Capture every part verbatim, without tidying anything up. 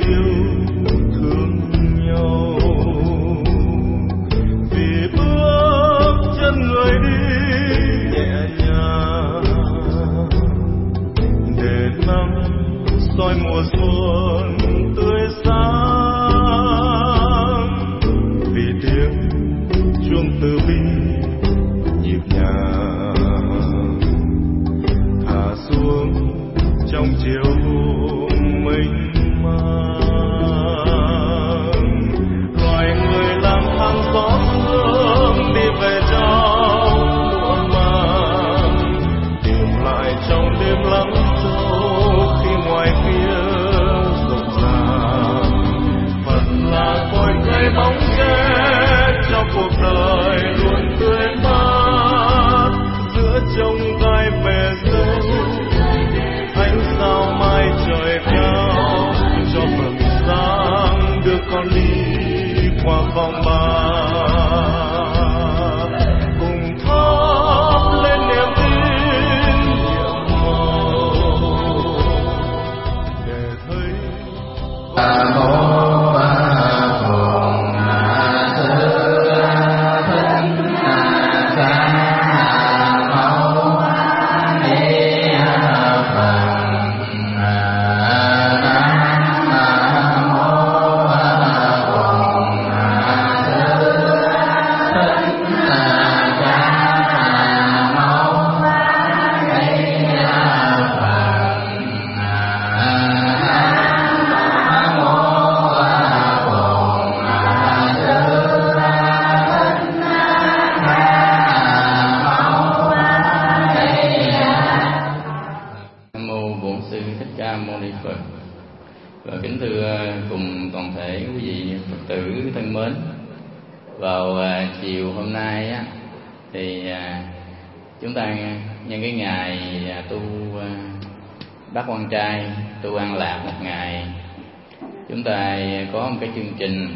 Chương trình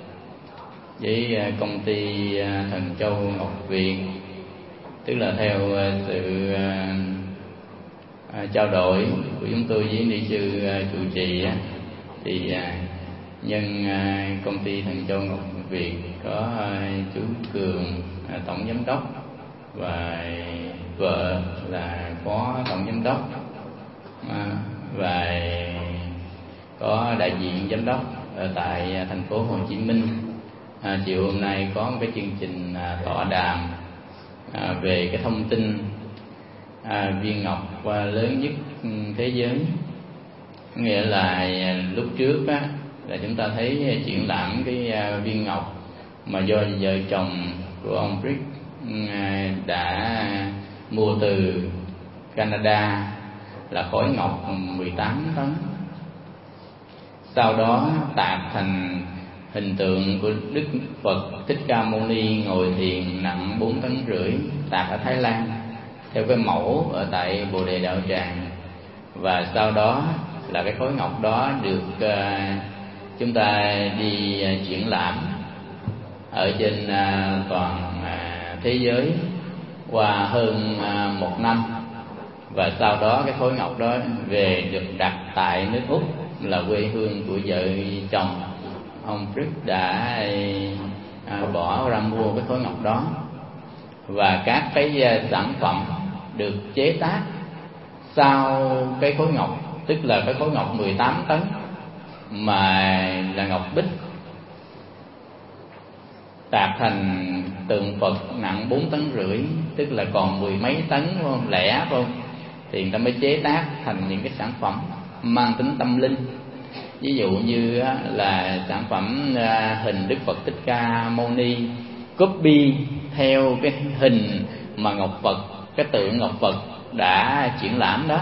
với công ty Thần Châu Ngọc Việt, tức là theo sự trao đổi của chúng tôi với ni sư trụ trì, thì nhân công ty Thần Châu Ngọc Việt có chú Cường tổng giám đốc và vợ là phó tổng giám đốc, và có đại diện giám đốc ở tại thành phố Hồ Chí Minh. À, chiều hôm nay có một cái chương trình à, tọa đàm à, về cái thông tin à, viên ngọc à, lớn nhất thế giới. Nghĩa là à, lúc trước á, là chúng ta thấy triển lãm cái à, viên ngọc mà do vợ chồng của ông Brick à, đã mua từ Canada, là khối ngọc mười tám tấn. Sau đó tạc thành hình tượng của Đức Phật Thích Ca Mâu Ni ngồi thiền nặng bốn tấn rưỡi, tạc ở Thái Lan theo cái mẫu ở tại Bồ Đề Đạo Tràng. Và sau đó là cái khối ngọc đó được uh, chúng ta đi uh, triển lãm ở trên uh, toàn uh, thế giới qua hơn uh, một năm. Và sau đó cái khối ngọc đó về được đặt tại nước Úc, là quê hương của vợ chồng ông Brick đã à, bỏ ra mua cái khối ngọc đó. Và các cái sản phẩm được chế tác sau cái khối ngọc, tức là cái khối ngọc mười tám tấn mà là ngọc bích, tạc thành tượng Phật nặng bốn tấn rưỡi, tức là còn mười mấy tấn phải không? Lẻ phải không? Thì người ta mới chế tác thành những cái sản phẩm mang tính tâm linh. Ví dụ như là sản phẩm hình Đức Phật Thích Ca Mâu Ni copy theo cái hình mà Ngọc Phật, cái tượng Ngọc Phật đã triển lãm đó,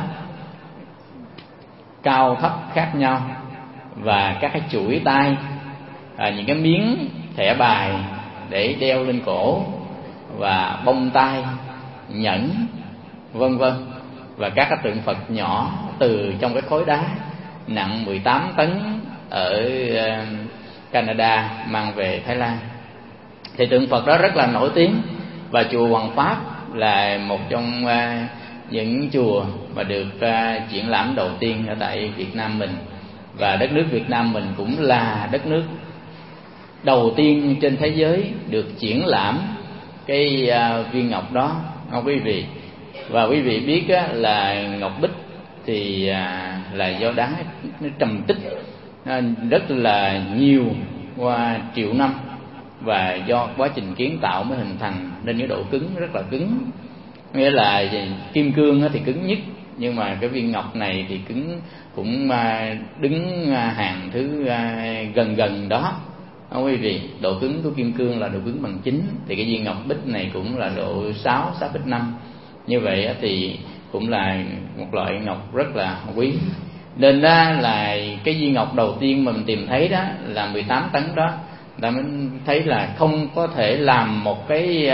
cao thấp khác nhau, và các cái chuỗi tay, à, những cái miếng thẻ bài để đeo lên cổ, và bông tai, nhẫn, vân vân, và các cái tượng Phật nhỏ từ trong cái khối đá nặng mười tám tấn ở Canada mang về Thái Lan. Thì tượng Phật đó rất là nổi tiếng, và chùa Hoàng Pháp là một trong những chùa mà được triển lãm đầu tiên ở tại Việt Nam mình. và đất nước Việt Nam mình cũng là đất nước đầu tiên trên thế giới được triển lãm cái uh, viên ngọc đó, không quý vị. Và quý vị biết á, là ngọc bích thì uh, là do đá nó trầm tích uh, rất là nhiều qua triệu năm, và do quá trình kiến tạo mới hình thành nên cái độ cứng rất là cứng. Nghĩa là kim cương thì cứng nhất, nhưng mà cái viên ngọc này thì cứng cũng đứng hàng thứ gần gần đó, không quý vị. Độ cứng của kim cương là độ cứng bằng chín, thì cái viên ngọc bích này cũng là độ sáu, sáu phẩy năm. Như vậy thì cũng là một loại ngọc rất là quý. Nên đó là cái viên ngọc đầu tiên mà mình tìm thấy đó là mười tám tấn đó, ta mới thấy là không có thể làm một cái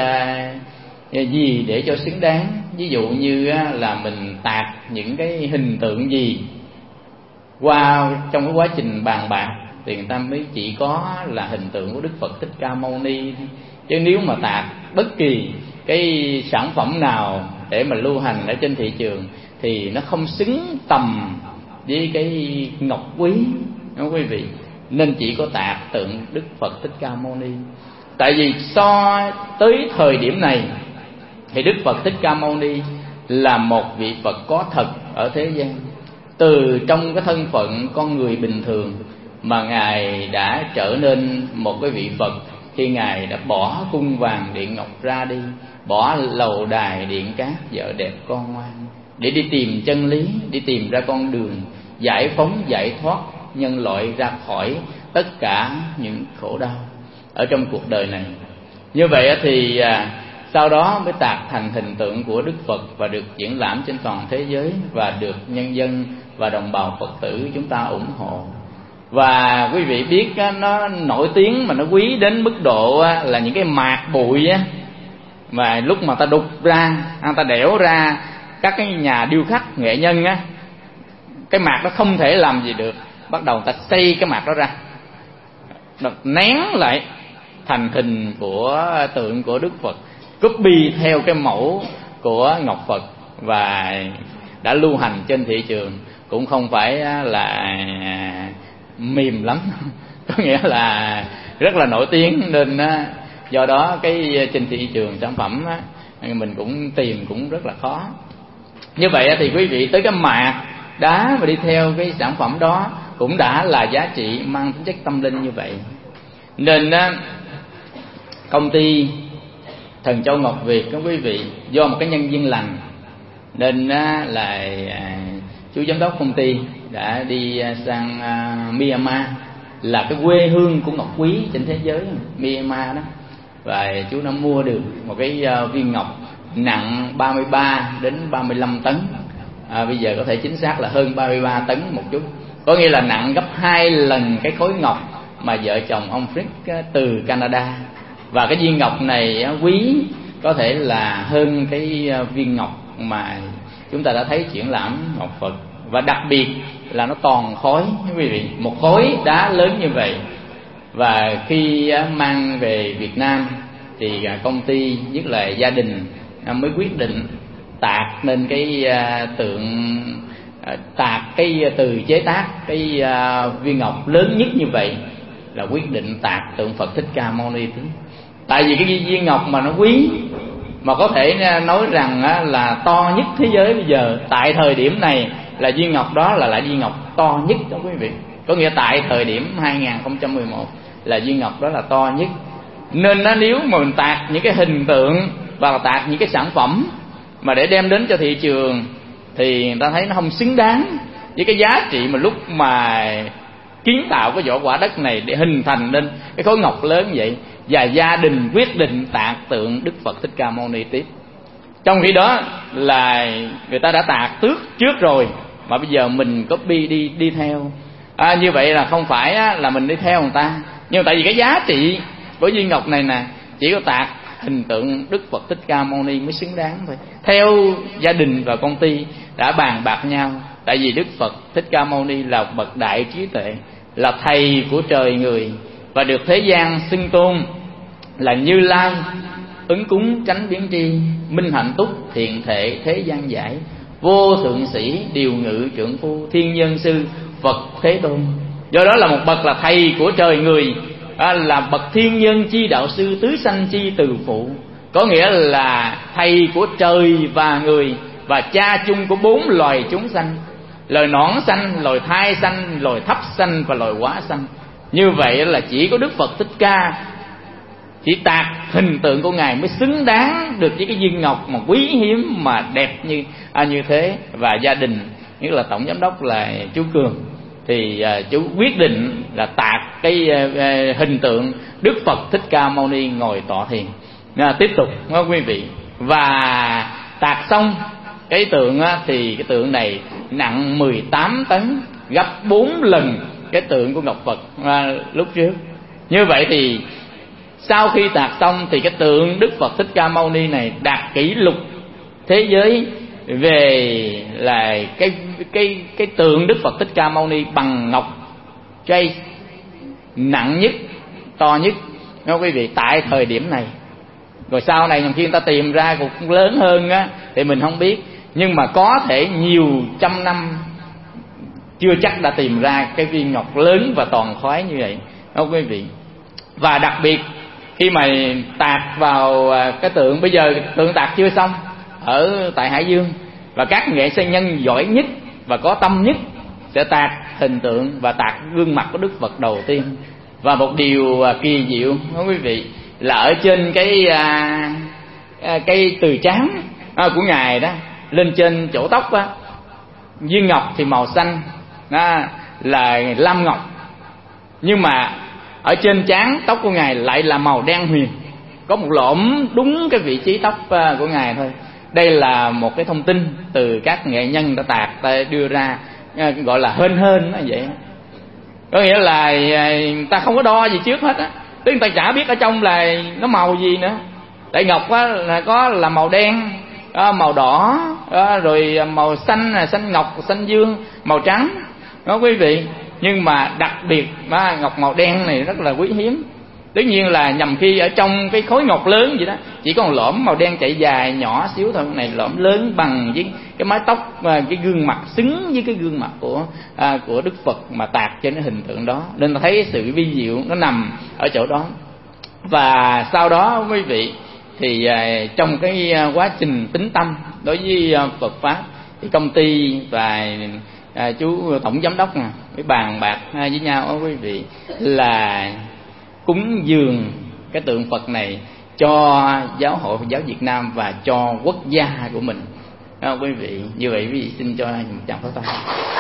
gì để cho xứng đáng. Ví dụ như là mình tạc những cái hình tượng gì qua trong cái quá trình bàn bạc thì người ta mới chỉ có là hình tượng của Đức Phật Thích Ca Mâu Ni. Chứ nếu mà tạc bất kỳ cái sản phẩm nào để mà lưu hành ở trên thị trường thì nó không xứng tầm với cái ngọc quý, đó quý vị. Nên chỉ có tạc tượng Đức Phật Thích Ca Mâu Ni. Tại vì so tới thời điểm này thì Đức Phật Thích Ca Mâu Ni là một vị Phật có thật ở thế gian. Từ trong cái thân phận con người bình thường mà Ngài đã trở nên một cái vị Phật khi Ngài đã bỏ cung vàng điện ngọc ra đi, bỏ lầu đài điện cát vợ đẹp con ngoan, để đi tìm chân lý, đi tìm ra con đường giải phóng giải thoát nhân loại ra khỏi tất cả những khổ đau ở trong cuộc đời này. Như vậy thì à, sau đó mới tạc thành hình tượng của Đức Phật và được triển lãm trên toàn thế giới, và được nhân dân và đồng bào Phật tử chúng ta ủng hộ. Và quý vị biết á, nó nổi tiếng mà nó quý đến mức độ á, là những cái mạt bụi á, mà lúc mà ta đục ra, ta đẽo ra, các cái nhà điêu khắc nghệ nhân á, cái mạt đó không thể làm gì được, bắt đầu ta xây cái mạt đó ra, được nén lại thành hình của tượng của Đức Phật, copy theo cái mẫu của ngọc Phật, và đã lưu hành trên thị trường. Cũng không phải là mềm lắm, có nghĩa là rất là nổi tiếng. Nên do đó cái trên thị trường sản phẩm mình cũng tìm cũng rất là khó. Như vậy thì quý vị tới cái mạt đá mà đi theo cái sản phẩm đó cũng đã là giá trị mang tính chất tâm linh như vậy. Nên công ty Thần Châu Ngọc Việt các quý vị, do một cái nhân viên lành nên là chú giám đốc công ty đã đi sang Myanmar, là cái quê hương của ngọc quý trên thế giới, Myanmar đó. Và chú đã mua được một cái viên ngọc nặng ba mươi ba đến ba mươi lăm tấn, à, bây giờ có thể chính xác là hơn ba mươi ba tấn một chút, có nghĩa là nặng gấp hai lần cái khối ngọc mà vợ chồng ông Frick từ Canada. Và cái viên ngọc này quý có thể là hơn cái viên ngọc mà chúng ta đã thấy triển lãm ngọc Phật. Và đặc biệt là nó toàn khối, quý vị, một khối đá lớn như vậy. Và khi mang về Việt Nam thì công ty nhất là gia đình mới quyết định tạc lên cái tượng, tạc cái từ chế tác cái viên ngọc lớn nhất như vậy, là quyết định tạc tượng Phật Thích Ca Mâu Ni. Tại vì cái viên ngọc mà nó quý, mà có thể nói rằng là to nhất thế giới bây giờ, tại thời điểm này là viên ngọc đó là lại viên ngọc to nhất đó quý vị. Có nghĩa tại thời điểm hai không một một là viên ngọc đó là to nhất. Nên nó nếu mà mình tạc những cái hình tượng và tạc những cái sản phẩm mà để đem đến cho thị trường thì người ta thấy nó không xứng đáng với cái giá trị mà lúc mà kiến tạo cái vỏ quả đất này để hình thành nên cái khối ngọc lớn vậy. Và gia đình quyết định tạc tượng Đức Phật Thích Ca Mâu Ni tiếp. Trong khi đó là người ta đã tạc trước trước rồi, mà bây giờ mình copy đi đi theo. À, như vậy là không phải á, là mình đi theo người ta, nhưng tại vì cái giá trị của viên ngọc này nè, chỉ có tạc hình tượng Đức Phật Thích Ca Mâu Ni mới xứng đáng thôi. Theo gia đình và công ty đã bàn bạc nhau, tại vì Đức Phật Thích Ca Mâu Ni là bậc đại trí tuệ, là thầy của trời người, và được thế gian xưng tôn là Như Lai, ứng cúng chánh biến tri, minh hạnh túc thiện thệ thế gian giải, vô thượng sĩ điều ngự trưởng phu, thiên nhân sư Phật Thế Tôn. Do đó là một bậc là thầy của trời người, à, là bậc thiên nhân chi đạo sư, tứ sanh chi từ phụ, có nghĩa là thầy của trời và người, và cha chung của bốn loài chúng sanh: loài nõn sanh, loài thai sanh, loài thấp sanh và loài quá sanh. Như vậy là chỉ có Đức Phật Thích Ca, chỉ tạc hình tượng của Ngài mới xứng đáng được với cái viên ngọc mà quý hiếm mà đẹp như à, như thế. Và gia đình, nghĩa là tổng giám đốc là chú Cường, thì à, chú quyết định là tạc cái à, hình tượng Đức Phật Thích Ca Mâu Ni ngồi tọa thiền. À, tiếp tục đó, quý vị. Và tạc xong cái tượng á, thì cái tượng này nặng mười tám tấn, gấp bốn lần cái tượng của Ngọc Phật à, lúc trước. Như vậy thì sau khi tạc xong thì cái tượng Đức Phật Thích Ca Mâu Ni này đạt kỷ lục thế giới về là cái cái cái tượng Đức Phật Thích Ca Mâu Ni bằng ngọc tray nặng nhất, to nhất, đó quý vị, tại thời điểm này. Rồi sau này khi người ta tìm ra cũng lớn hơn á thì mình không biết, nhưng mà có thể nhiều trăm năm chưa chắc đã tìm ra cái viên ngọc lớn và toàn khoái như vậy, đó quý vị. Và đặc biệt khi mà tạc vào cái tượng, bây giờ tượng tạc chưa xong ở tại Hải Dương, và các nghệ sĩ nhân giỏi nhất và có tâm nhất sẽ tạc hình tượng và tạc gương mặt của Đức Phật đầu tiên. Và một điều kỳ diệu đó quý vị, là ở trên cái à, cái từ trán à, của Ngài đó, lên trên chỗ tóc á, viên ngọc thì màu xanh à, là lam ngọc, nhưng mà ở trên trán tóc của Ngài lại là màu đen huyền, có một lõm đúng cái vị trí tóc của Ngài thôi. Đây là một cái thông tin từ các nghệ nhân đã tạc, ta đưa ra, gọi là hên hên nó vậy. Có nghĩa là người ta không có đo gì trước hết á, tức người ta chả biết ở trong là nó màu gì nữa. Tại ngọc á là có là màu đen, màu đỏ, rồi màu xanh là xanh ngọc, xanh dương, màu trắng đó quý vị. Nhưng mà đặc biệt mà ngọc màu đen này rất là quý hiếm. Tất nhiên là nhằm khi ở trong cái khối ngọc lớn vậy đó, chỉ có một lõm màu đen chạy dài nhỏ xíu thôi, này lõm lớn bằng với cái mái tóc, cái gương mặt xứng với cái gương mặt của à, của Đức Phật mà tạc trên cái hình tượng đó, nên ta thấy sự vi diệu nó nằm ở chỗ đó. Và sau đó quý vị thì à, trong cái quá trình tính tâm đối với à, Phật pháp, thì công ty và à, chú tổng giám đốc nè mới bàn bạc với nhau đó quý vị, là cúng dường cái tượng Phật này cho giáo hội Phật giáo Việt Nam và cho quốc gia của mình đó, quý vị. Như vậy quý vị xin cho một tràng pháo tay.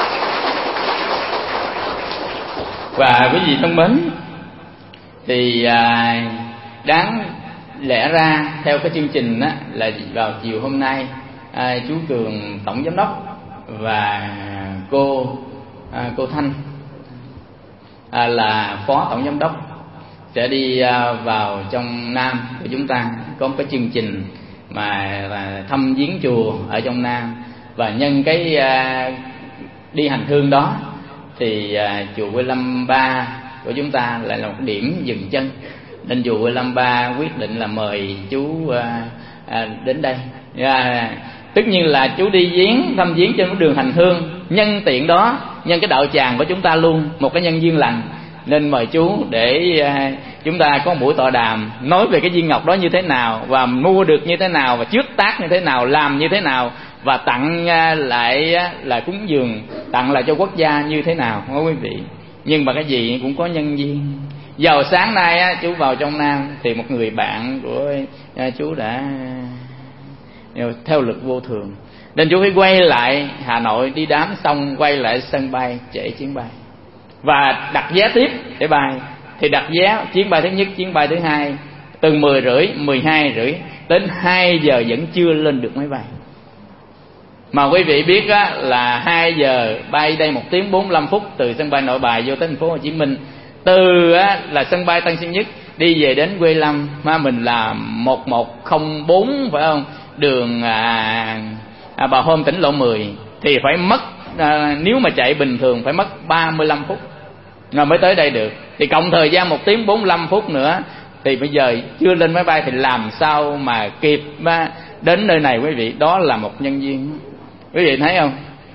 Và quý vị thân mến, thì à, đáng lẽ ra theo cái chương trình á, là vào chiều hôm nay à, chú Cường tổng giám đốc và cô à, cô Thanh à, là phó tổng giám đốc sẽ đi à, vào trong Nam của chúng ta, có một cái chương trình mà là thăm viếng chùa ở trong Nam. Và nhân cái à, đi hành hương đó thì à, chùa Huệ Lâm Ba của chúng ta lại là một điểm dừng chân, nên chùa Huệ Lâm Ba quyết định là mời chú à, à, đến đây. À, tất nhiên là chú đi viếng thăm viếng trên đường hành hương, nhân tiện đó, nhân cái đạo tràng của chúng ta luôn một cái nhân duyên lành, nên mời chú để à, chúng ta có một buổi tọa đàm nói về cái viên ngọc đó như thế nào, và mua được như thế nào, và trước tác như thế nào, làm như thế nào, và tặng à, lại à, là cúng dường, tặng lại cho quốc gia như thế nào đó quý vị. Nhưng mà cái gì cũng có nhân duyên. Vào sáng nay á, chú vào trong Nam thì một người bạn của à, chú đã theo lực vô thường, nên chú phải quay lại Hà Nội đi đám xong quay lại sân bay trễ chuyến bay và đặt vé tiếp để bay. Thì đặt vé chuyến bay thứ nhất, chuyến bay thứ hai từ mười rưỡi, mười hai rưỡi đến hai giờ vẫn chưa lên được máy bay. Mà quý vị biết á, là hai giờ bay đây một tiếng bốn mươi lăm phút từ sân bay Nội Bài vô tới thành phố Hồ Chí Minh. Từ á, là sân bay Tân Sơn Nhất đi về đến Huệ Lâm mà mình là một một không bốn phải không? Đường à, à, Bà Hôm tỉnh lộ mười thì phải mất à, nếu mà chạy bình thường phải mất ba mươi lăm phút rồi mới tới đây được. Thì cộng thời gian một tiếng bốn mươi lăm phút nữa thì bây giờ chưa lên máy bay thì làm sao mà kịp đến nơi này quý vị. Đó là một nhân duyên, quý vị thấy không?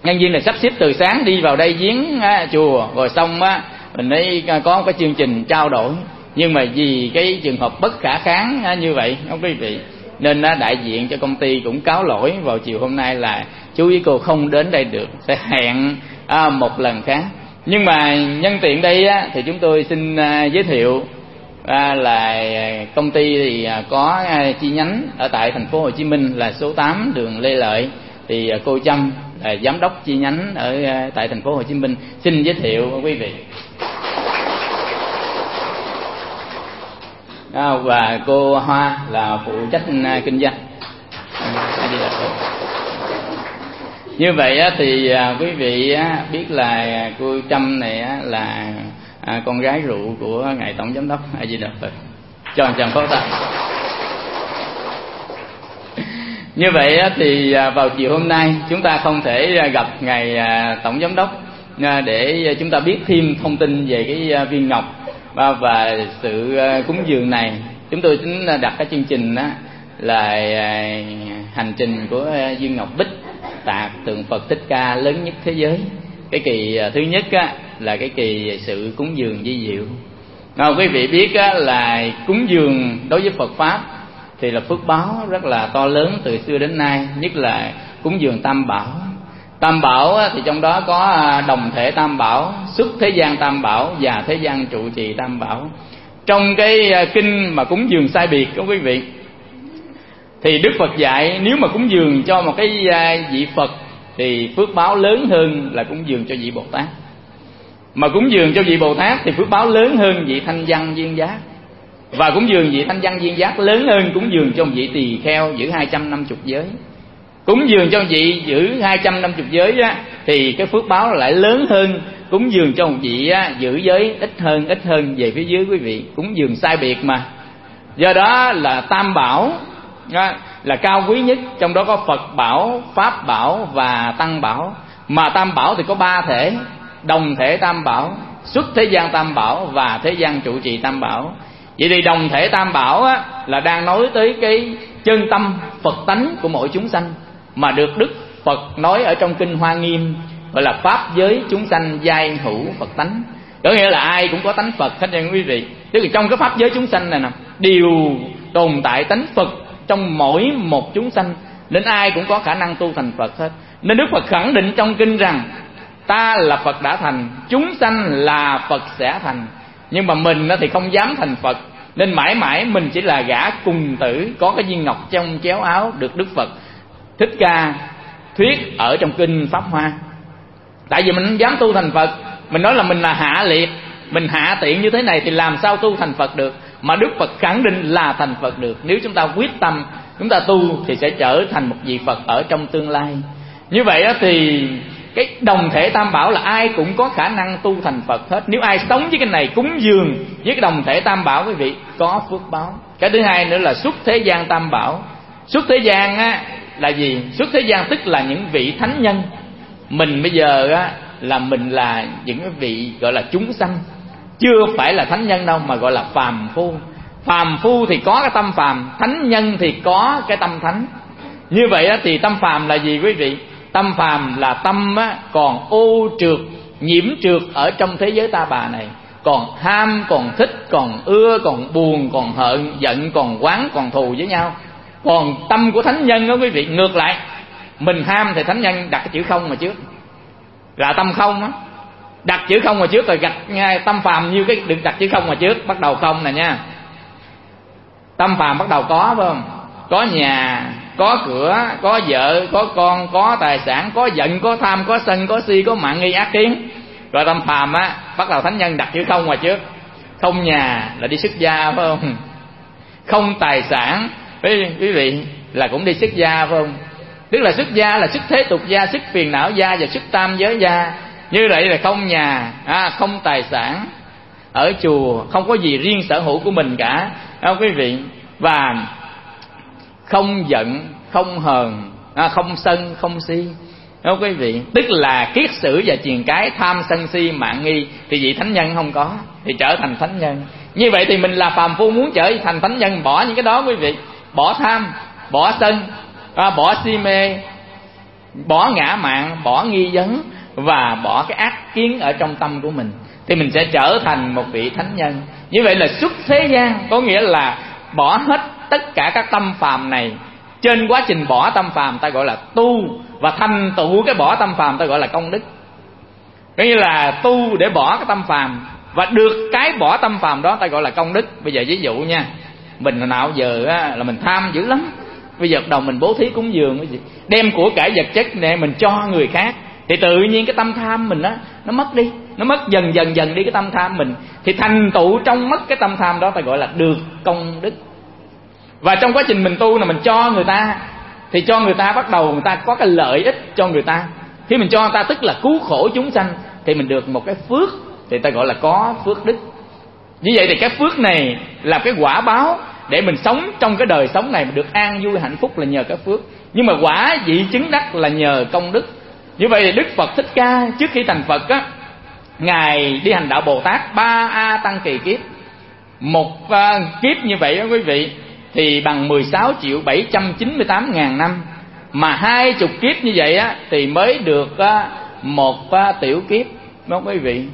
Nhân viên là sắp xếp từ sáng đi vào đây viếng á, chùa, rồi xong á mình mới có một cái chương trình trao đổi. Nhưng mà vì cái trường hợp bất khả kháng á, như vậy không quý vị, nên á, đại diện cho công ty cũng cáo lỗi vào chiều hôm nay là chú với cô không đến đây được, sẽ hẹn à, một lần khác. Nhưng mà nhân tiện đây á, thì chúng tôi xin à, giới thiệu à, là công ty thì à, có à, chi nhánh ở tại thành phố Hồ Chí Minh là số tám đường Lê Lợi. Thì à, cô Trâm là giám đốc chi nhánh ở à, tại thành phố Hồ Chí Minh, xin giới thiệu quý vị. À, và cô Hoa là phụ trách à, kinh doanh. À, như vậy á, thì à, quý vị á, biết là cô Trâm này á, là à, con gái rượu của ngài tổng giám đốc A Di Đà Phật. Cho chàng pháo tay. Như vậy á, thì à, vào chiều hôm nay chúng ta không thể à, gặp ngài à, tổng giám đốc à, để chúng ta biết thêm thông tin về cái à, viên ngọc và, và sự à, cúng dường này. Chúng tôi tính đặt cái chương trình đó là à, hành trình của à, viên ngọc bích tạc tượng Phật Thích Ca lớn nhất thế giới. Cái kỳ thứ nhất á, là cái kỳ sự cúng dường vi diệu. À, quý vị biết á, là cúng dường đối với Phật Pháp thì là phước báo rất là to lớn từ xưa đến nay, nhất là cúng dường Tam Bảo. Tam Bảo á, thì trong đó có đồng thể Tam Bảo, xuất thế gian Tam Bảo và thế gian trụ trì Tam Bảo. Trong cái kinh mà cúng dường sai biệt của quý vị, thì Đức Phật dạy nếu mà cúng dường cho một cái vị Phật thì phước báo lớn hơn là cúng dường cho vị Bồ Tát. Mà cúng dường cho vị Bồ Tát thì phước báo lớn hơn vị Thanh Văn Viên Giác. Và cúng dường vị Thanh Văn Viên Giác lớn hơn cúng dường cho vị tỳ kheo giữ hai trăm năm mươi giới. Cúng dường cho vị giữ hai trăm năm mươi giới á, thì cái phước báo lại lớn hơn cúng dường cho một vị á, giữ giới ít hơn ít hơn về phía dưới quý vị. Cúng dường sai biệt mà. Do đó là Tam Bảo á, là cao quý nhất. Trong đó có Phật Bảo, Pháp Bảo và Tăng Bảo. Mà Tam Bảo thì có ba thể: đồng thể Tam Bảo, xuất thế gian Tam Bảo và thế gian trụ trì Tam Bảo. Vậy thì đồng thể Tam Bảo á, là đang nói tới cái chân tâm Phật tánh của mỗi chúng sanh, mà được Đức Phật nói ở trong kinh Hoa Nghiêm gọi là pháp giới chúng sanh giai hữu Phật tánh. Có nghĩa là ai cũng có tánh Phật hết nha quý vị. Tức là trong cái pháp giới chúng sanh này nè, đều tồn tại tánh Phật trong mỗi một chúng sanh, nên ai cũng có khả năng tu thành Phật hết. Nên Đức Phật khẳng định trong kinh rằng ta là Phật đã thành, chúng sanh là Phật sẽ thành. Nhưng mà mình thì không dám thành Phật, nên mãi mãi mình chỉ là gã cùng tử có cái viên ngọc trong chéo áo, được Đức Phật Thích Ca thuyết ở trong kinh Pháp Hoa. Tại vì mình không dám tu thành Phật, mình nói là mình là hạ liệt, mình hạ tiện như thế này thì làm sao tu thành Phật được. Mà Đức Phật khẳng định là thành Phật được. Nếu chúng ta quyết tâm chúng ta tu thì sẽ trở thành một vị Phật ở trong tương lai. Như vậy thì cái đồng thể Tam Bảo là ai cũng có khả năng tu thành Phật hết. Nếu ai sống với cái này, cúng dường với cái đồng thể Tam Bảo, quý vị có phước báo. Cái thứ hai nữa là xuất thế gian Tam Bảo. Xuất thế gian á, là gì? Xuất thế gian tức là những vị thánh nhân. Mình bây giờ á, là mình là những vị gọi là chúng sanh, chưa phải là thánh nhân đâu, mà gọi là phàm phu. Phàm phu thì có cái tâm phàm, thánh nhân thì có cái tâm thánh. Như vậy á, thì tâm phàm là gì quý vị? Tâm phàm là tâm á, còn ô trượt, nhiễm trượt ở trong thế giới ta bà này. Còn ham, còn thích, còn ưa, còn buồn, còn hận, giận, còn oán, còn thù với nhau. Còn tâm của thánh nhân đó quý vị, ngược lại. Mình ham thì thánh nhân đặt cái chữ không mà trước, là tâm không á. Đặt chữ không mà trước rồi gạch ngay tâm phàm như cái được đặt chữ không mà trước, bắt đầu không nè nha. Tâm phàm bắt đầu có phải không? Có nhà, có cửa, có vợ, có con, có tài sản, có giận, có tham, có sân, có si, có mạng nghi ác kiến. Rồi tâm phàm á, bắt đầu thánh nhân đặt chữ không mà trước. Không nhà là đi xuất gia phải không? Không tài sản, quý vị, là cũng đi xuất gia phải không? Tức là xuất gia là xuất thế tục gia, xuất phiền não gia và xuất tam giới gia. Như vậy là không nhà, à, không tài sản, ở chùa không có gì riêng sở hữu của mình cả, đó quý vị. Và không giận, không hờn, à, không sân, không si, đó quý vị. Tức là kiết sử và triền cái, tham sân si mạng nghi thì vị thánh nhân không có, thì trở thành thánh nhân. Như vậy thì mình là phàm phu muốn trở thành thánh nhân, bỏ những cái đó quý vị. Bỏ tham, bỏ sân, à, bỏ si mê, bỏ ngã mạn, bỏ nghi vấn và bỏ cái ác kiến ở trong tâm của mình, thì mình sẽ trở thành một vị thánh nhân. Như vậy là xuất thế gian, có nghĩa là bỏ hết tất cả các tâm phàm này. Trên quá trình bỏ tâm phàm ta gọi là tu, và thành tựu cái bỏ tâm phàm ta gọi là công đức. Có nghĩa là tu để bỏ cái tâm phàm, và được cái bỏ tâm phàm đó ta gọi là công đức. Bây giờ ví dụ nha, mình hồi nào giờ á, là mình tham dữ lắm. Bây giờ đầu mình bố thí cúng dường cái gì, đem của cải vật chất này mình cho người khác, thì tự nhiên cái tâm tham mình á nó mất đi, nó mất dần dần dần đi cái tâm tham mình, thì thành tựu trong mất cái tâm tham đó ta gọi là được công đức. Và trong quá trình mình tu là mình cho người ta, thì cho người ta bắt đầu người ta có cái lợi ích cho người ta. Khi mình cho người ta tức là cứu khổ chúng sanh, thì mình được một cái phước, thì ta gọi là có phước đức. Như vậy thì cái phước này là cái quả báo để mình sống trong cái đời sống này mình được an vui hạnh phúc là nhờ cái phước. Nhưng mà quả vị chứng đắc là nhờ công đức. Như vậy thì Đức Phật Thích Ca trước khi thành Phật á, Ngài đi hành đạo Bồ Tát ba A Tăng kỳ kiếp. Một uh, kiếp như vậy đó quý vị, thì bằng mười sáu triệu bảy trăm chín mươi tám ngàn năm. Mà hai chục kiếp như vậy á, thì mới được uh, một uh, tiểu kiếp đó quý vị.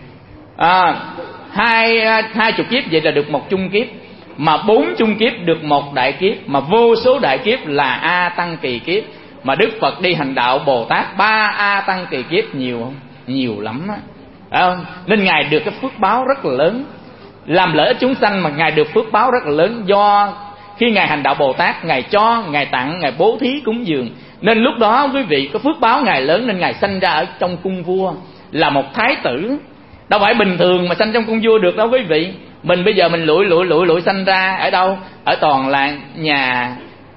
À, hai, uh, hai chục kiếp vậy là được một chung kiếp. Mà bốn chung kiếp được một đại kiếp. Mà vô số đại kiếp là A Tăng kỳ kiếp. Mà Đức Phật đi hành đạo Bồ Tát ba A Tăng kỳ kiếp nhiều không? Nhiều lắm á. Không? Nên Ngài được cái phước báo rất là lớn, làm lợi ích chúng sanh, mà Ngài được phước báo rất là lớn. Do khi Ngài hành đạo Bồ Tát, Ngài cho, Ngài tặng, Ngài bố thí cúng dường, nên lúc đó quý vị có phước báo Ngài lớn, nên Ngài sanh ra ở trong cung vua là một thái tử. Đâu phải bình thường mà sanh trong cung vua được đâu quý vị. Mình bây giờ mình lủi lủi lủi lủi sanh ra ở đâu? Ở toàn là nhà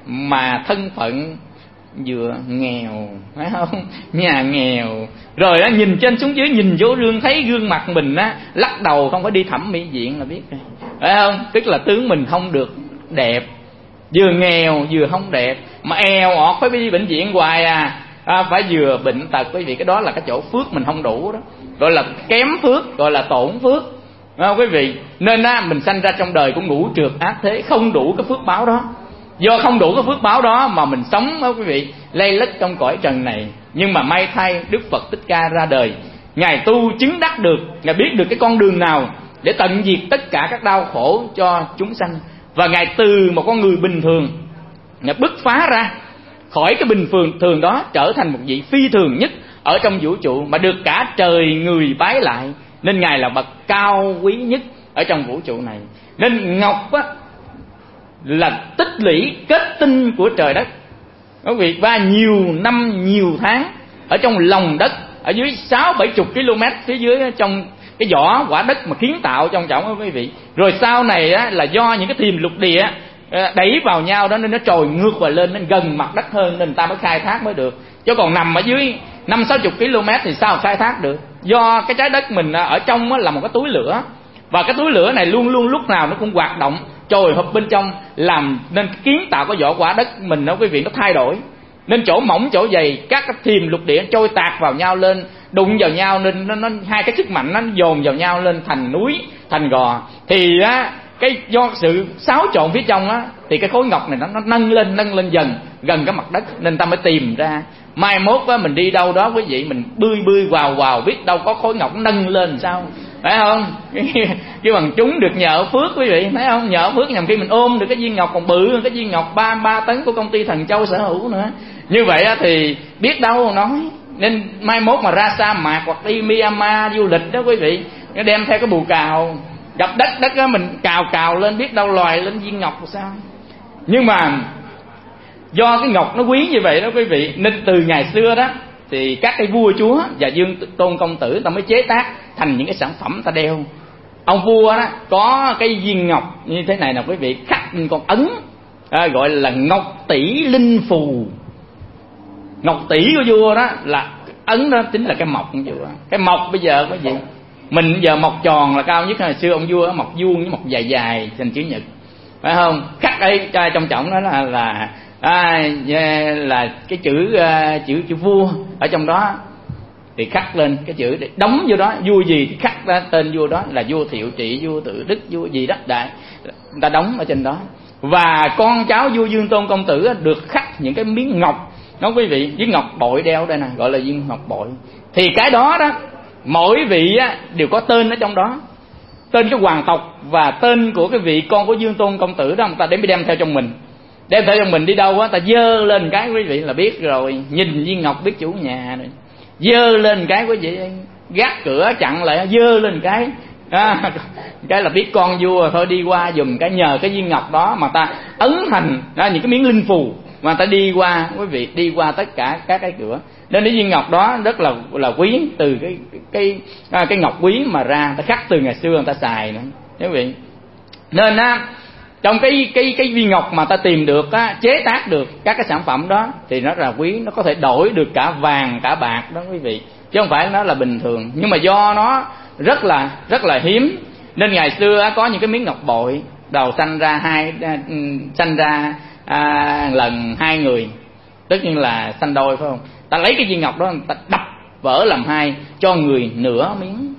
mà thân phận vừa nghèo, phải không? Nhà nghèo. Rồi đó, nhìn trên xuống dưới, nhìn vô gương thấy gương mặt mình á, lắc đầu không có đi thẩm mỹ viện là biết rồi, phải không? Tức là tướng mình không được đẹp, vừa nghèo vừa không đẹp, mà eo ọt phải đi bệnh viện hoài à, à phải vừa bệnh tật. Quý vị, cái đó là cái chỗ phước mình không đủ đó, gọi là kém phước, gọi là tổn phước, phải không quý vị? Nên á, mình sanh ra trong đời cũng ngũ trược ác thế, không đủ cái phước báo đó. Do không đủ cái phước báo đó mà mình sống đó quý vị, lây lất trong cõi trần này. Nhưng mà may thay Đức Phật Thích Ca ra đời, Ngài tu chứng đắc được, Ngài biết được cái con đường nào để tận diệt tất cả các đau khổ cho chúng sanh. Và Ngài từ một con người bình thường, Ngài bứt phá ra khỏi cái bình thường thường đó, trở thành một vị phi thường nhất ở trong vũ trụ, mà được cả trời người bái lại. Nên Ngài là bậc cao quý nhất ở trong vũ trụ này. Nên ngọc á, là tích lũy kết tinh của trời đất, quý vị, và nhiều năm nhiều tháng ở trong lòng đất, ở dưới sáu bảy chục km phía dưới, trong cái vỏ quả đất mà kiến tạo trong trọng đó quý vị. Rồi sau này á, là do những cái thiềm lục địa đẩy vào nhau đó, nên nó trồi ngược và lên, nên gần mặt đất hơn, nên người ta mới khai thác mới được. Chứ còn nằm ở dưới năm sáu chục km thì sao khai thác được? Do cái trái đất mình ở trong là một cái túi lửa, và cái túi lửa này luôn luôn lúc nào nó cũng hoạt động, trồi hụp bên trong, làm nên kiến tạo cái vỏ quả đất mình đó quý vị, nó thay đổi. Nên chỗ mỏng chỗ dày, các cái thiềm lục địa trôi tạt vào nhau lên, đụng vào nhau, nên nó, nó hai cái sức mạnh nó dồn vào nhau lên thành núi, thành gò. Thì á, cái do sự xáo trộn phía trong á, thì cái khối ngọc này nó, nó nâng lên nâng lên dần gần cái mặt đất, nên ta mới tìm ra. Mai mốt á, mình đi đâu đó quý vị, mình bươi bươi vào vào, biết đâu có khối ngọc nâng lên sao, phải không? Cái bằng chúng được nhờ phước quý vị, thấy không? Nhờ phước nhằm khi mình ôm được cái viên ngọc còn bự hơn cái viên ngọc ba ba tấn của công ty Thần Châu sở hữu nữa. Như vậy á, thì biết đâu nói. Nên mai mốt mà ra sa mạc hoặc đi Myanmar du lịch đó quý vị, nó đem theo cái bù cào, gặp đất đất á, mình cào cào lên, biết đâu loài lên viên ngọc sao. Nhưng mà do cái ngọc nó quý như vậy đó quý vị, nên từ ngày xưa đó thì các cái vua chúa và Dương Tôn Công Tử ta mới chế tác thành những cái sản phẩm ta đeo. Ông vua đó có cái viên ngọc như thế này nè quý vị, khắc con ấn, à, gọi là ngọc tỷ linh phù. Ngọc tỷ của vua đó là ấn đó, chính là cái mộc của vua. Cái mộc bây giờ quý vị, mình giờ mộc tròn là cao nhất, hồi xưa ông vua mộc vuông với mộc dài dài thành chữ nhật, phải không? Khắc đây trong trọng đó là là à, là cái chữ uh, chữ chữ vua ở trong đó, thì khắc lên cái chữ để đóng vô đó, vua gì thì khắc ra tên vua đó, là vua Thiệu Trị, vua Tự Đức, vua gì đó đại, người ta đóng ở trên đó. Và con cháu vua Dương Tôn Công Tử được khắc những cái miếng ngọc nói quý vị, viên ngọc bội đeo đây nè, gọi là viên ngọc bội. Thì cái đó đó, mỗi vị á, đều có tên ở trong đó, tên cái hoàng tộc và tên của cái vị con của Dương Tôn công tử đó, người ta đem đem theo trong mình. Đem theo trong mình đi đâu á, ta dơ lên cái quý vị là biết rồi, nhìn viên ngọc biết chủ nhà rồi. Dơ lên cái quý vị, gác cửa chặn lại, dơ lên cái à, cái là biết con vua thôi, đi qua dùm cái, nhờ cái viên ngọc đó mà ta ấn thành đó, những cái miếng linh phù mà ta đi qua quý vị, đi qua tất cả các cái cửa. Nên cái viên ngọc đó rất là là quý, từ cái cái cái, cái ngọc quý mà ra, ta khắc từ ngày xưa người ta xài nữa quý vị. Nên á, trong cái cái cái viên ngọc mà ta tìm được á, chế tác được các cái sản phẩm đó thì nó là quý, nó có thể đổi được cả vàng cả bạc đó quý vị, chứ không phải nó là bình thường. Nhưng mà do nó rất là rất là hiếm nên ngày xưa á, có những cái miếng ngọc bội đầu sanh ra hai sanh ra à, lần hai người, tất nhiên là sanh đôi phải không? Ta lấy cái viên ngọc đó ta đập vỡ làm hai, cho người nửa miếng.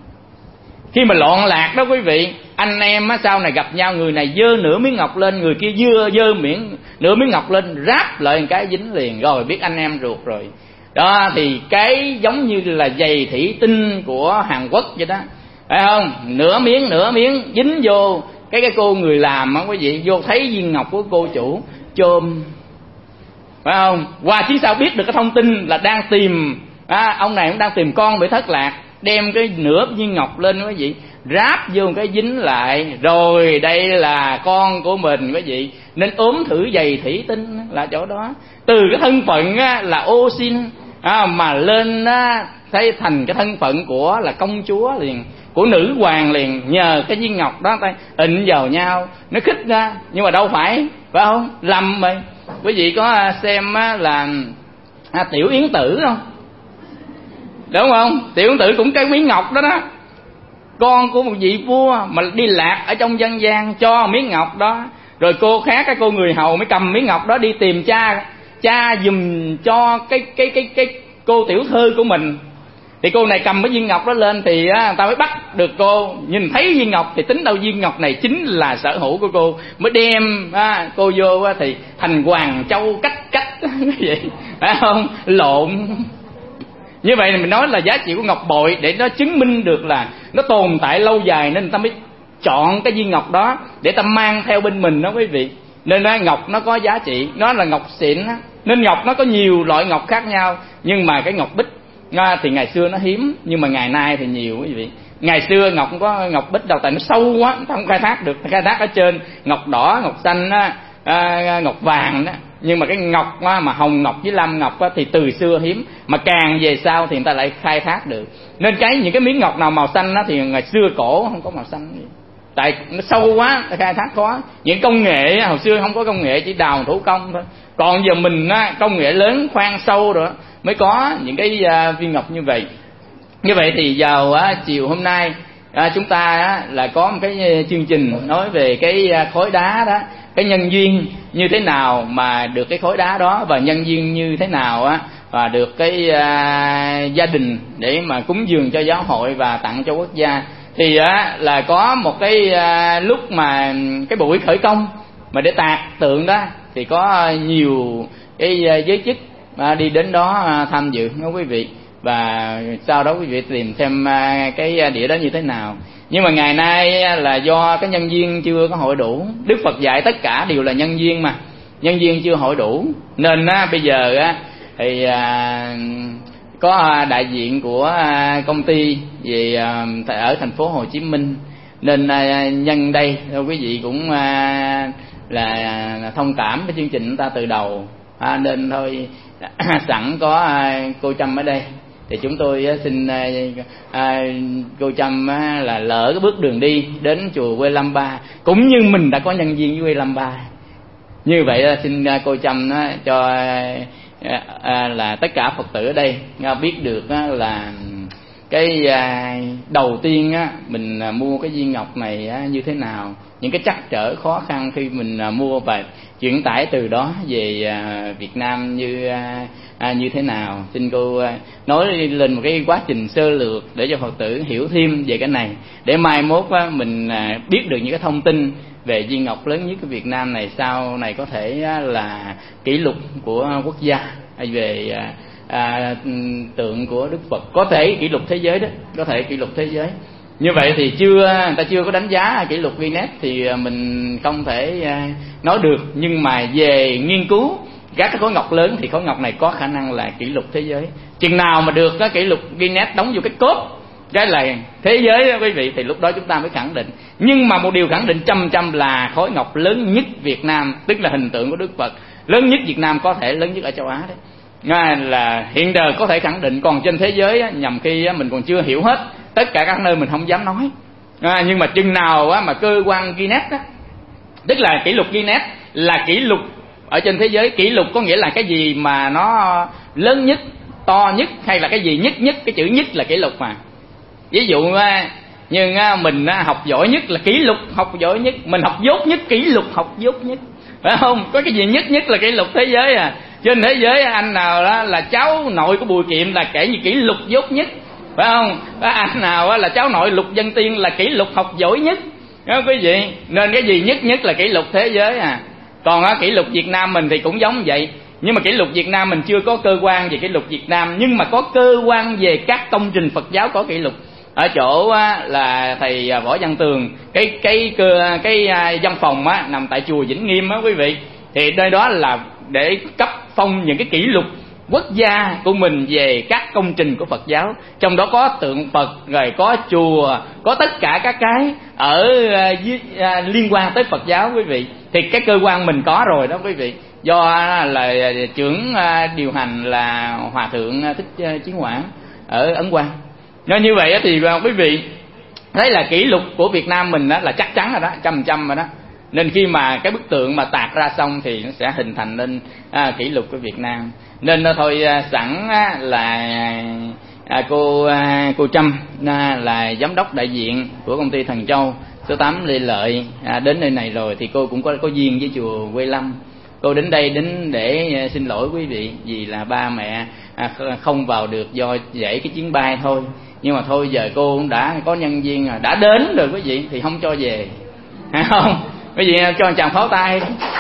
Khi mà loạn lạc đó quý vị, anh em á, sau này gặp nhau, người này dơ nửa miếng ngọc lên, người kia dơ dơ miếng nửa miếng ngọc lên, ráp lại một cái dính liền, rồi biết anh em ruột rồi. Đó thì cái giống như là giày thủy tinh của Hàn Quốc vậy đó, phải không? Nửa miếng nửa miếng dính vô cái cái cô người làm á quý vị, vô thấy viên ngọc của cô chủ chôm, phải không? Qua chứ sao biết được cái thông tin là đang tìm à, ông này cũng đang tìm con bị thất lạc, đem cái nửa viên ngọc lên quý vị, ráp vô cái dính lại, rồi đây là con của mình quý vị. Nên ốm thử giày thủy tinh là chỗ đó. Từ cái thân phận á, là ô xin à, mà lên á, thấy thành cái thân phận của là công chúa liền, của nữ hoàng liền, nhờ cái viên ngọc đó tay ịnh vào nhau, nó khích ra. Nhưng mà đâu phải, phải không? Lầm rồi. Quý vị có xem á, là à, Tiểu Yến Tử không? Đúng không? Tiểu Yến Tử cũng cái miếng ngọc đó đó, con của một vị vua mà đi lạc ở trong dân gian, cho miếng ngọc đó, rồi cô khác, cái cô người hầu mới cầm miếng ngọc đó đi tìm cha, cha giùm cho cái cái cái cái cô tiểu thư của mình. Thì cô này cầm cái viên ngọc đó lên thì á, người ta mới bắt được cô, nhìn thấy viên ngọc thì tính đâu viên ngọc này chính là sở hữu của cô, mới đem á, cô vô á, thì thành Hoàng Châu cách cách cái gì, phải không? Lộn. Như vậy thì mình nói là giá trị của ngọc bội để nó chứng minh được là nó tồn tại lâu dài, nên người ta mới chọn cái viên ngọc đó để ta mang theo bên mình đó quý vị. Nên đó, ngọc nó có giá trị, nó là ngọc xịn đó. Nên ngọc nó có nhiều loại ngọc khác nhau, nhưng mà cái ngọc bích thì ngày xưa nó hiếm, nhưng mà ngày nay thì nhiều quý vị. Ngày xưa ngọc không có ngọc bích đâu, tại nó sâu quá, nó không khai thác được, khai thác ở trên ngọc đỏ, ngọc xanh á, à, ngọc vàng đó. Nhưng mà cái ngọc á, mà hồng ngọc với lam ngọc á, thì từ xưa hiếm, mà càng về sau thì người ta lại khai thác được. Nên cái những cái miếng ngọc nào màu xanh á, thì ngày xưa cổ không có màu xanh gì, tại nó sâu quá, khai thác khó. Những công nghệ hồi xưa không có công nghệ, chỉ đào thủ công thôi. Còn giờ mình á, công nghệ lớn, khoan sâu rồi mới có những cái uh, viên ngọc như vậy. Như vậy thì vào uh, chiều hôm nay uh, chúng ta uh, là có một cái chương trình nói về cái uh, khối đá đó, cái nhân duyên như thế nào mà được cái khối đá đó, và nhân duyên như thế nào á, và được cái uh, gia đình để mà cúng dường cho giáo hội và tặng cho quốc gia. Thì á, là có một cái à, lúc mà cái buổi khởi công mà để tạc tượng đó, thì có nhiều cái à, giới chức à, đi đến đó à, tham dự đó quý vị. Và sau đó quý vị tìm xem à, cái địa đó như thế nào. Nhưng mà ngày nay à, là do cái nhân viên chưa có hội đủ. Đức Phật dạy tất cả đều là nhân viên mà, nhân viên chưa hội đủ. Nên á, bây giờ á, thì à, có đại diện của công ty về ở thành phố Hồ Chí Minh, nên nhân đây quý vị cũng là thông cảm cái chương trình chúng ta từ đầu, nên thôi sẵn có cô Trâm ở đây thì chúng tôi xin cô Trâm là lỡ cái bước đường đi đến chùa Quê Lâm Ba, cũng như mình đã có nhân viên với Quê Lâm Ba. Như vậy xin cô Trâm cho À, là tất cả Phật tử ở đây biết được là cái à, đầu tiên á, mình à, mua cái viên ngọc này á, như thế nào, những cái trắc trở khó khăn khi mình à, mua và chuyển tải từ đó về à, Việt Nam như à, à, như thế nào. Xin cô à, nói lên một cái quá trình sơ lược để cho Phật tử hiểu thêm về cái này, để mai mốt á, mình à, biết được những cái thông tin về viên ngọc lớn nhất của Việt Nam này sau này có thể á, là kỷ lục của quốc gia. về à, à, tượng của Đức Phật, có thể kỷ lục thế giới đó, có thể kỷ lục thế giới. Như vậy thì chưa, người ta chưa có đánh giá kỷ lục Guinness thì mình không thể nói được. Nhưng mà về nghiên cứu các cái khối ngọc lớn thì khối ngọc này có khả năng là kỷ lục thế giới. Chừng nào mà được cái kỷ lục Guinness đóng vô cái cốt cái là thế giới đó quý vị, thì lúc đó chúng ta mới khẳng định. Nhưng mà một điều khẳng định trăm trăm là khối ngọc lớn nhất Việt Nam, tức là hình tượng của Đức Phật lớn nhất Việt Nam, có thể lớn nhất ở châu Á đấy, à, là hiện đời có thể khẳng định. Còn trên thế giới á, nhằm khi á, mình còn chưa hiểu hết, tất cả các nơi mình không dám nói, à, nhưng mà chừng nào á, mà cơ quan Guinness á, tức là kỷ lục Guinness là kỷ lục ở trên thế giới. Kỷ lục có nghĩa là cái gì mà nó lớn nhất, to nhất, hay là cái gì nhất nhất, cái chữ nhất là kỷ lục mà. Ví dụ như mình học giỏi nhất là kỷ lục học giỏi nhất, mình học dốt nhất kỷ lục học dốt nhất, phải không? Có cái gì nhất nhất là kỷ lục thế giới à. Trên thế giới anh nào đó là cháu nội của Bùi Kiệm là kể như kỷ lục dốt nhất, phải không? Anh nào là cháu nội Lục Dân Tiên là kỷ lục học giỏi nhất, đó quý vị. Nên cái gì nhất nhất là kỷ lục thế giới à. Còn kỷ lục Việt Nam mình thì cũng giống vậy, nhưng mà kỷ lục Việt Nam mình chưa có cơ quan về kỷ lục Việt Nam, nhưng mà có cơ quan về các công trình Phật giáo có kỷ lục. Ở chỗ á, là thầy Võ Văn Tường, cái cái cơ cái văn phòng á, nằm tại chùa Vĩnh Nghiêm á quý vị, thì nơi đó là để cấp phong những cái kỷ lục quốc gia của mình về các công trình của Phật giáo, trong đó có tượng Phật, rồi có chùa, có tất cả các cái ở uh, liên quan tới Phật giáo quý vị. Thì cái cơ quan mình có rồi đó quý vị, do là trưởng uh, điều hành là Hòa thượng Thích Chí Quảng ở Ấn Quang. Nên như vậy thì quý vị thấy là kỷ lục của Việt Nam mình đó là chắc chắn rồi đó, trăm trăm rồi đó. Nên khi mà cái bức tượng mà tạc ra xong thì nó sẽ hình thành lên à, kỷ lục của Việt Nam. Nên thôi sẵn là à, cô à, cô Trâm à, là giám đốc đại diện của công ty Thần Châu số tám Lê Lợi à, đến nơi này rồi, thì cô cũng có có duyên với chùa Quê Lâm. Cô đến đây đến để xin lỗi quý vị vì là ba mẹ à, không vào được do dễ cái chuyến bay thôi. Nhưng mà thôi giờ cô cũng đã có nhân viên rồi, đã đến rồi quý vị thì không cho về, phải không? Quý vị cho một tràng pháo tay.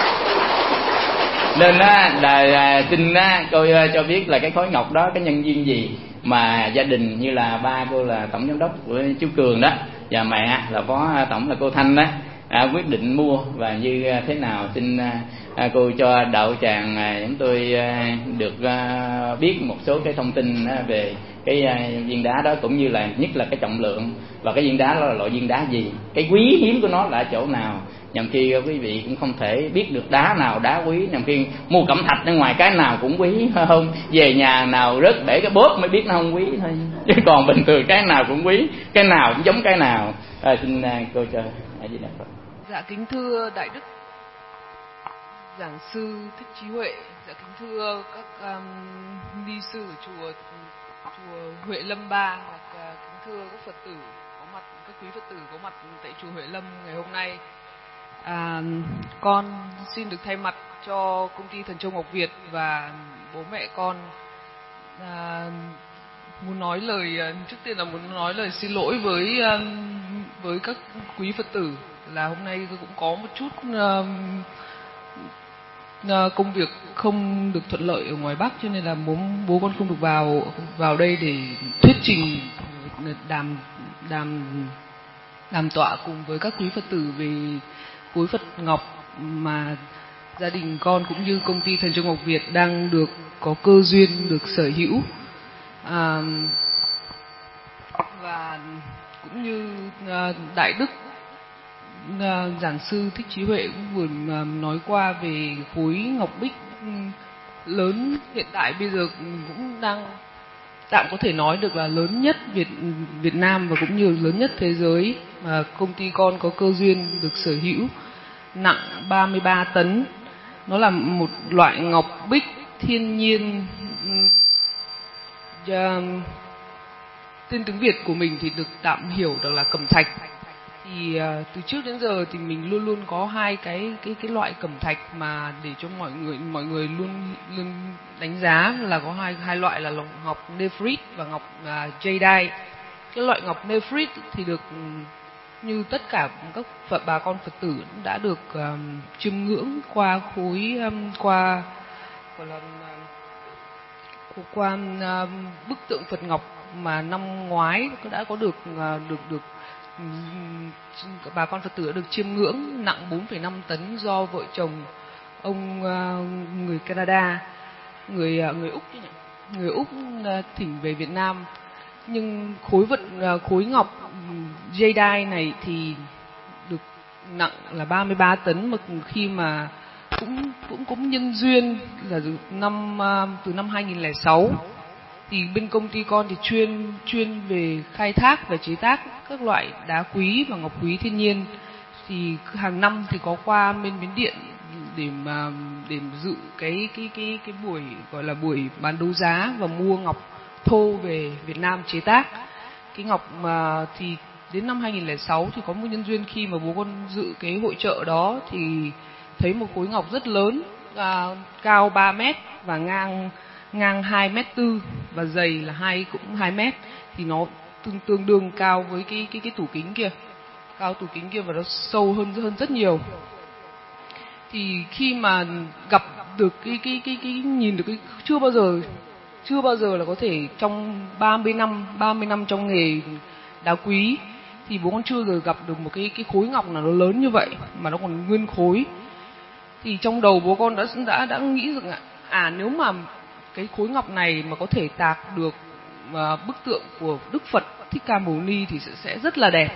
Nên á là, là xin á cô cho biết là cái khối ngọc đó cái nhân viên gì mà gia đình, như là ba cô là tổng giám đốc của chú Cường đó, và mẹ là phó tổng là cô Thanh đó, à, quyết định mua và như thế nào xin à, cô cho đạo tràng à, chúng tôi à, được à, biết một số cái thông tin à, về cái à, viên đá đó, cũng như là nhất là cái trọng lượng và cái viên đá đó là loại viên đá gì, cái quý hiếm của nó là ở chỗ nào. Nhằm khi quý vị cũng không thể biết được đá nào đá quý, nhằm khi mua cẩm thạch ở ngoài cái nào cũng quý, phải không? Về nhà nào rớt để cái bóp mới biết nó không quý thôi, chứ còn bình thường cái nào cũng quý, cái nào cũng giống cái nào. À, xin cô cho à, gì đó. Dạ kính thưa Đại Đức Giảng sư Thích Trí Huệ, dạ kính thưa các um, ni sư ở chùa chùa Huệ Lâm Ba, và uh, kính thưa các Phật tử có mặt, các quý Phật tử có mặt tại chùa Huệ Lâm ngày hôm nay. À, con xin được thay mặt cho công ty Thần Châu Ngọc Việt và bố mẹ con à, muốn nói lời, trước tiên là muốn nói lời xin lỗi với với các quý Phật tử, là hôm nay tôi cũng có một chút uh, uh, công việc không được thuận lợi ở ngoài Bắc, cho nên là bố bố con không được vào vào đây để thuyết trình đàm đàm đàm tọa cùng với các quý Phật tử về khối Phật Ngọc mà gia đình con cũng như công ty Thần Châu Ngọc Việt đang được có cơ duyên được sở hữu. À, và cũng như uh, Đại Đức uh, Giảng sư Thích Trí Huệ cũng vừa uh, nói qua về khối ngọc bích um, lớn hiện tại bây giờ cũng đang tạm có thể nói được là lớn nhất Việt Việt Nam và cũng như lớn nhất thế giới mà công ty con có cơ duyên được sở hữu, nặng ba mươi ba tấn. Nó là một loại ngọc bích thiên nhiên. Uh, tên tiếng Việt của mình thì được tạm hiểu được là cẩm thạch. Thì uh, từ trước đến giờ thì mình luôn luôn có hai cái cái cái loại cẩm thạch mà để cho mọi người mọi người luôn luôn đánh giá là có hai hai loại là ngọc Nephrite và ngọc uh, Jadeite. Cái loại ngọc Nephrite thì được như tất cả các Phật bà con Phật tử đã được um, chiêm ngưỡng qua khối um, qua gọi là um, qua uh, bức tượng Phật Ngọc mà năm ngoái đã có được uh, được được um, bà con Phật tử đã được chiêm ngưỡng, nặng bốn phẩy năm tấn, do vợ chồng ông uh, người Canada, người uh, người Úc chứ nhỉ? người Úc uh, thỉnh về Việt Nam. Nhưng khối vật uh, khối ngọc um, Jadeite này thì được nặng là ba mươi ba tấn, mà khi mà cũng cũng cũng nhân duyên là năm uh, từ năm hai nghìn lẻ sáu thì bên công ty con thì chuyên chuyên về khai thác và chế tác các loại đá quý và ngọc quý thiên nhiên, thì hàng năm thì có qua bên Miến Điện để mà để dự cái cái cái cái buổi gọi là buổi bán đấu giá và mua ngọc thô về Việt Nam chế tác. Cái ngọc mà thì đến năm hai nghìn lẻ sáu thì có một nhân duyên, khi mà bố con dự cái hội chợ đó thì thấy một khối ngọc rất lớn, à, cao ba mét và ngang ngang hai mét tư và dày là hai cũng hai mét, thì nó tương tương đương cao với cái cái cái tủ kính kia, cao tủ kính kia và nó sâu hơn hơn rất nhiều. Thì khi mà gặp được cái cái cái cái nhìn được cái chưa bao giờ chưa bao giờ là có thể trong ba mươi năm ba mươi năm trong nghề đá quý thì bố con chưa bao giờ gặp được một cái cái khối ngọc nào nó lớn như vậy mà nó còn nguyên khối. Thì trong đầu bố con đã đã đã nghĩ rằng à nếu mà cái khối ngọc này mà có thể tạc được uh, bức tượng của Đức Phật Thích Ca Mâu Ni thì sẽ, sẽ rất là đẹp.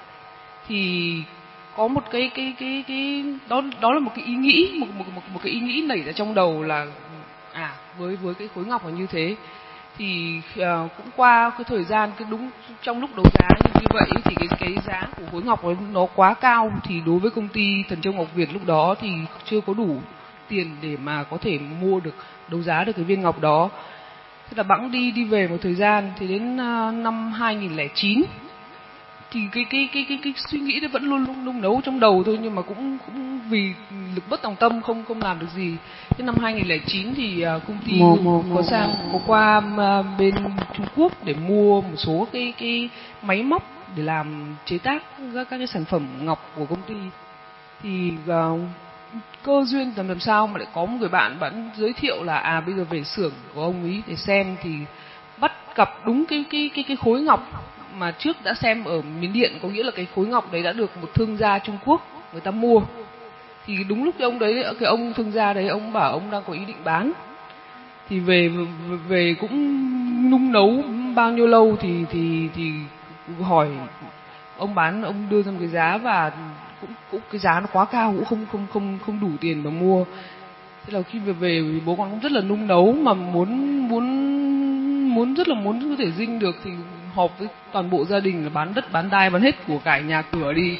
Thì có một cái cái cái cái đó đó là một cái ý nghĩ một một một, một cái ý nghĩ nảy ra trong đầu là à với với cái khối ngọc là như thế. Thì uh, cũng qua cái thời gian cái đúng trong lúc đấu giá như vậy thì cái cái giá của khối ngọc ấy nó quá cao, thì đối với công ty Thần Châu Ngọc Việt lúc đó thì chưa có đủ tiền để mà có thể mua được đấu giá được cái viên ngọc đó. Thế là bẵng đi đi về một thời gian, thì đến uh, năm hai nghìn lẻ chín thì cái cái cái cái cái suy nghĩ đấy vẫn luôn luôn nung nấu trong đầu thôi, nhưng mà cũng cũng vì lực bất tòng tâm không không làm được gì. Thế năm hai nghìn lẻ chín thì uh, công ty mô, mô, có sang có qua uh, bên Trung Quốc để mua một số cái cái máy móc để làm chế tác các các cái sản phẩm ngọc của công ty. Thì uh, cơ duyên làm làm sao mà lại có một người bạn bạn giới thiệu là à bây giờ về xưởng của ông ấy để xem, thì bắt gặp đúng cái cái cái cái khối ngọc mà trước đã xem ở Miến Điện, có nghĩa là cái khối ngọc đấy đã được một thương gia Trung Quốc người ta mua. Thì đúng lúc cái ông đấy cái ông thương gia đấy ông bảo ông đang có ý định bán. Thì về về cũng nung nấu bao nhiêu lâu thì thì thì hỏi ông bán, ông đưa ra một cái giá và cũng cũng cái giá nó quá cao, cũng không không không không đủ tiền mà mua. Thế là khi về về bố con cũng rất là nung nấu, mà muốn muốn muốn rất là muốn có thể dinh được thì họp với toàn bộ gia đình là bán đất bán đai bán hết của cải nhà cửa đi.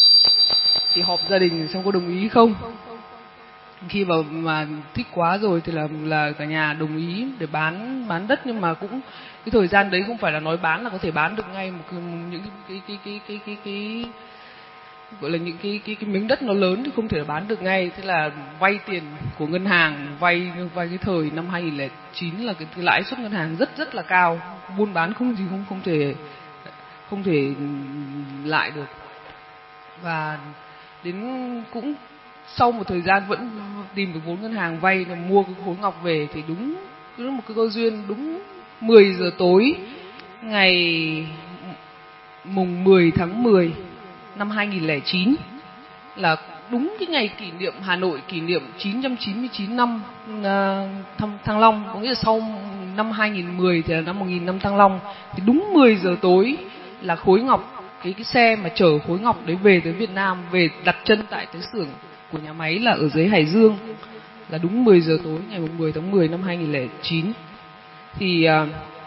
Thì họp gia đình xem có đồng ý không. Khi vào mà thích quá rồi thì là là cả nhà đồng ý để bán bán đất, nhưng mà cũng cái thời gian đấy không phải là nói bán là có thể bán được ngay một cái, những cái cái cái cái cái cái gọi là những cái cái cái miếng đất nó lớn thì không thể bán được ngay. Thế là vay tiền của ngân hàng, vay vay cái thời năm hai nghìn lẻ chín là cái, cái lãi suất ngân hàng rất rất là cao, buôn bán không gì không không thể không thể lại được. Và đến cũng sau một thời gian vẫn tìm được vốn ngân hàng vay để mua cái khối ngọc về, thì đúng cứ một cái cơ duyên, đúng mười giờ tối ngày mùng mười tháng mười năm hai nghìn lẻ chín là đúng cái ngày kỷ niệm Hà Nội kỷ niệm chín trăm chín mươi chín năm uh, thăng, thăng Long, có nghĩa là sau năm hai nghìn mười thì là năm một nghìn năm Thăng Long. Thì đúng mười giờ tối là khối ngọc, cái cái xe mà chở khối ngọc đấy về tới Việt Nam, về đặt chân tại cái xưởng của nhà máy là ở dưới Hải Dương, là đúng mười giờ tối ngày mười tháng mười năm hai nghìn lẻ chín. Thì uh,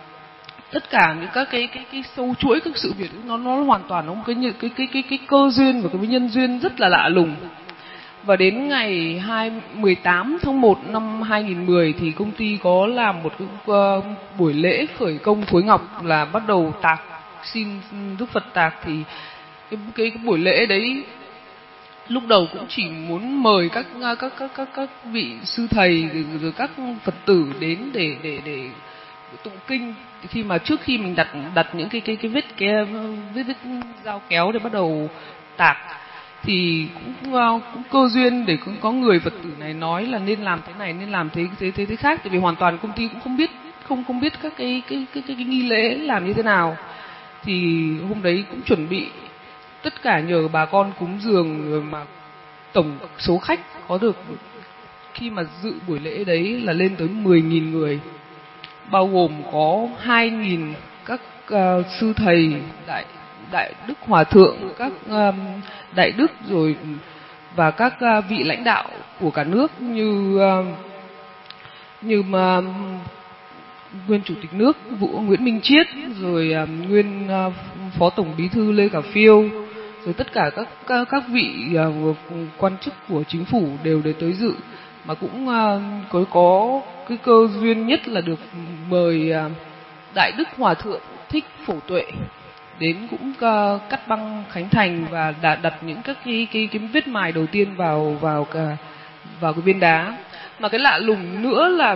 tất cả những các cái cái cái sâu chuỗi các sự việc nó nó hoàn toàn nó một cái cái cái cái cái cơ duyên và cái nhân duyên rất là lạ lùng. Và đến ngày mười tám tháng một năm hai nghìn mười thì công ty có làm một cái uh, buổi lễ khởi công khối ngọc, là bắt đầu tạc, xin Đức Phật tạc. Thì cái cái, cái buổi lễ đấy lúc đầu cũng chỉ muốn mời các các các các các vị sư thầy rồi các Phật tử đến để để để tụng kinh. Thì khi mà trước khi mình đặt đặt những cái cái cái vết cái vết vết dao kéo để bắt đầu tạc thì cũng cũng cơ duyên để cũng có người Phật tử này nói là nên làm thế này, nên làm thế thế thế thế khác. Tại vì hoàn toàn công ty cũng không biết không không biết các cái cái cái cái, cái nghi lễ làm như thế nào. Thì hôm đấy cũng chuẩn bị tất cả nhờ bà con cúng dường, mà tổng số khách có được khi mà dự buổi lễ đấy là lên tới mười nghìn người, bao gồm có hai nghìn các uh, sư thầy, đại đại đức hòa thượng, các uh, đại đức rồi và các uh, vị lãnh đạo của cả nước như uh, như mà nguyên chủ tịch nước Vũ Nguyễn Minh Chiết, rồi uh, nguyên uh, phó tổng bí thư Lê Khả Phiêu, rồi tất cả các các, các vị uh, quan chức của chính phủ đều đến tới dự. Mà cũng uh, có có cái cơ duyên nhất là được mời uh, đại đức hòa thượng Thích Phổ Tuệ đến cũng uh, cắt băng khánh thành và đã đặt những các cái cái cái vết mài đầu tiên vào vào cả vào cái viên đá. Mà cái lạ lùng nữa là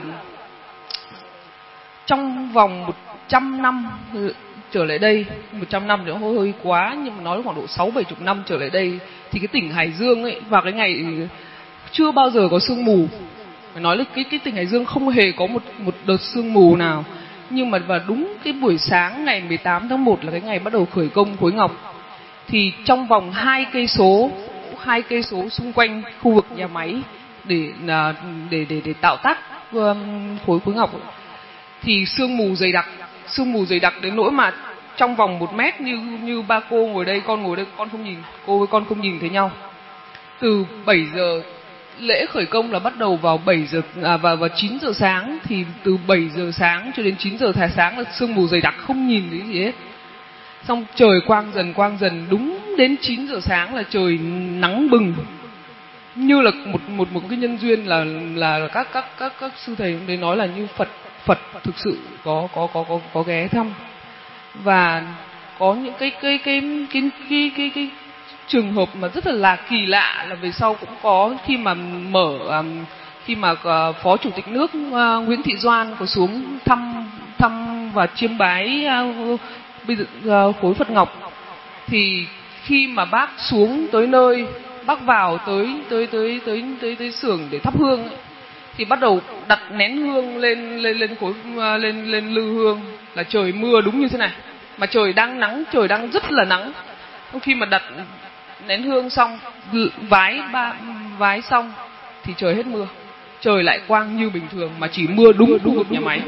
trong vòng một trăm năm trở lại đây, một trăm năm thì nó hơi, hơi quá, nhưng mà nói khoảng độ sáu bảy chục năm trở lại đây, thì cái tỉnh Hải Dương ấy vào cái ngày chưa bao giờ có sương mù. Phải nói là cái cái tỉnh Hải Dương không hề có một một đợt sương mù nào. Nhưng mà vào đúng cái buổi sáng ngày mười tám tháng một là cái ngày bắt đầu khởi công khối ngọc, thì trong vòng hai cây số, hai cây số xung quanh khu vực nhà máy để để để để tạo tác khối khối ngọc thì sương mù dày đặc, sương mù dày đặc đến nỗi mà trong vòng một mét như như ba cô ngồi đây, con ngồi đây, con không nhìn, cô với con không nhìn thấy nhau. Từ bảy giờ lễ khởi công là bắt đầu vào bảy giờ à, vào vào chín giờ sáng, thì từ bảy giờ sáng cho đến chín giờ sáng là sương mù dày đặc không nhìn thấy gì hết. Xong trời quang dần quang dần, đúng đến chín giờ sáng là trời nắng bừng, như là một một một cái nhân duyên là là các các các các sư thầy đấy nói là như Phật Phật thực sự có có có có có ghé thăm. Và có những cái cái cái cái cái cái, cái, cái trường hợp mà rất là, là kỳ lạ là về sau cũng có, khi mà mở khi mà Phó Chủ tịch nước Nguyễn Thị Doan có xuống thăm thăm và chiêm bái bây giờ khối Phật ngọc, thì khi mà bác xuống tới nơi, bác vào tới tới tới tới tới tới xưởng để thắp hương ấy, thì bắt đầu đặt nén hương lên lên lên khối lên lên lư hương là trời mưa đúng như thế này, mà trời đang nắng, trời đang rất là nắng. Khi mà đặt nén hương xong, vái ba vái xong thì trời hết mưa, trời lại quang như bình thường, mà chỉ mưa đúng khu vực nhà máy.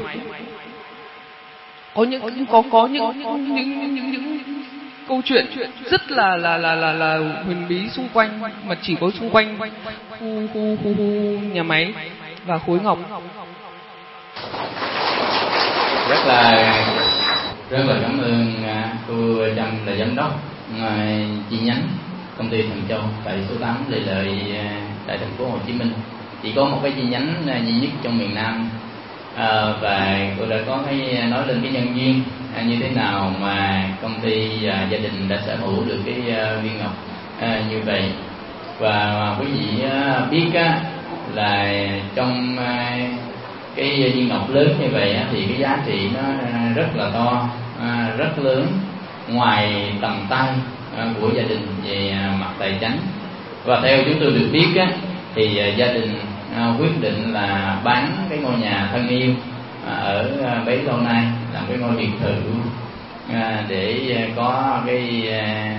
Có những có có những những những những, những câu chuyện rất là là là là là huyền bí xung quanh, mà chỉ có xung quanh khu khu khu, khu nhà máy và khối ngọc. Rất là rất là cảm ơn cô Trâm là giám đốc chi nhánh công ty Thần Châu tại số tám Lê Lợi tại thành phố Hồ Chí Minh. Chỉ có một cái chi nhánh duy nhất trong miền Nam. À, và cô đã có cái nói lên cái nhân duyên à, như thế nào mà công ty và gia đình đã sở hữu được cái uh, viên ngọc à, như vậy. Và quý vị uh, biết á, là trong uh, cái viên ngọc lớn như vậy á, thì cái giá trị nó rất là to, uh, rất lớn, ngoài tầm tay uh, của gia đình về uh, mặt tài chính. Và theo chúng tôi được biết á, thì uh, gia đình À, quyết định là bán cái ngôi nhà thân yêu à, ở à, bấy lâu nay, làm cái ngôi biệt thự à, để à, có cái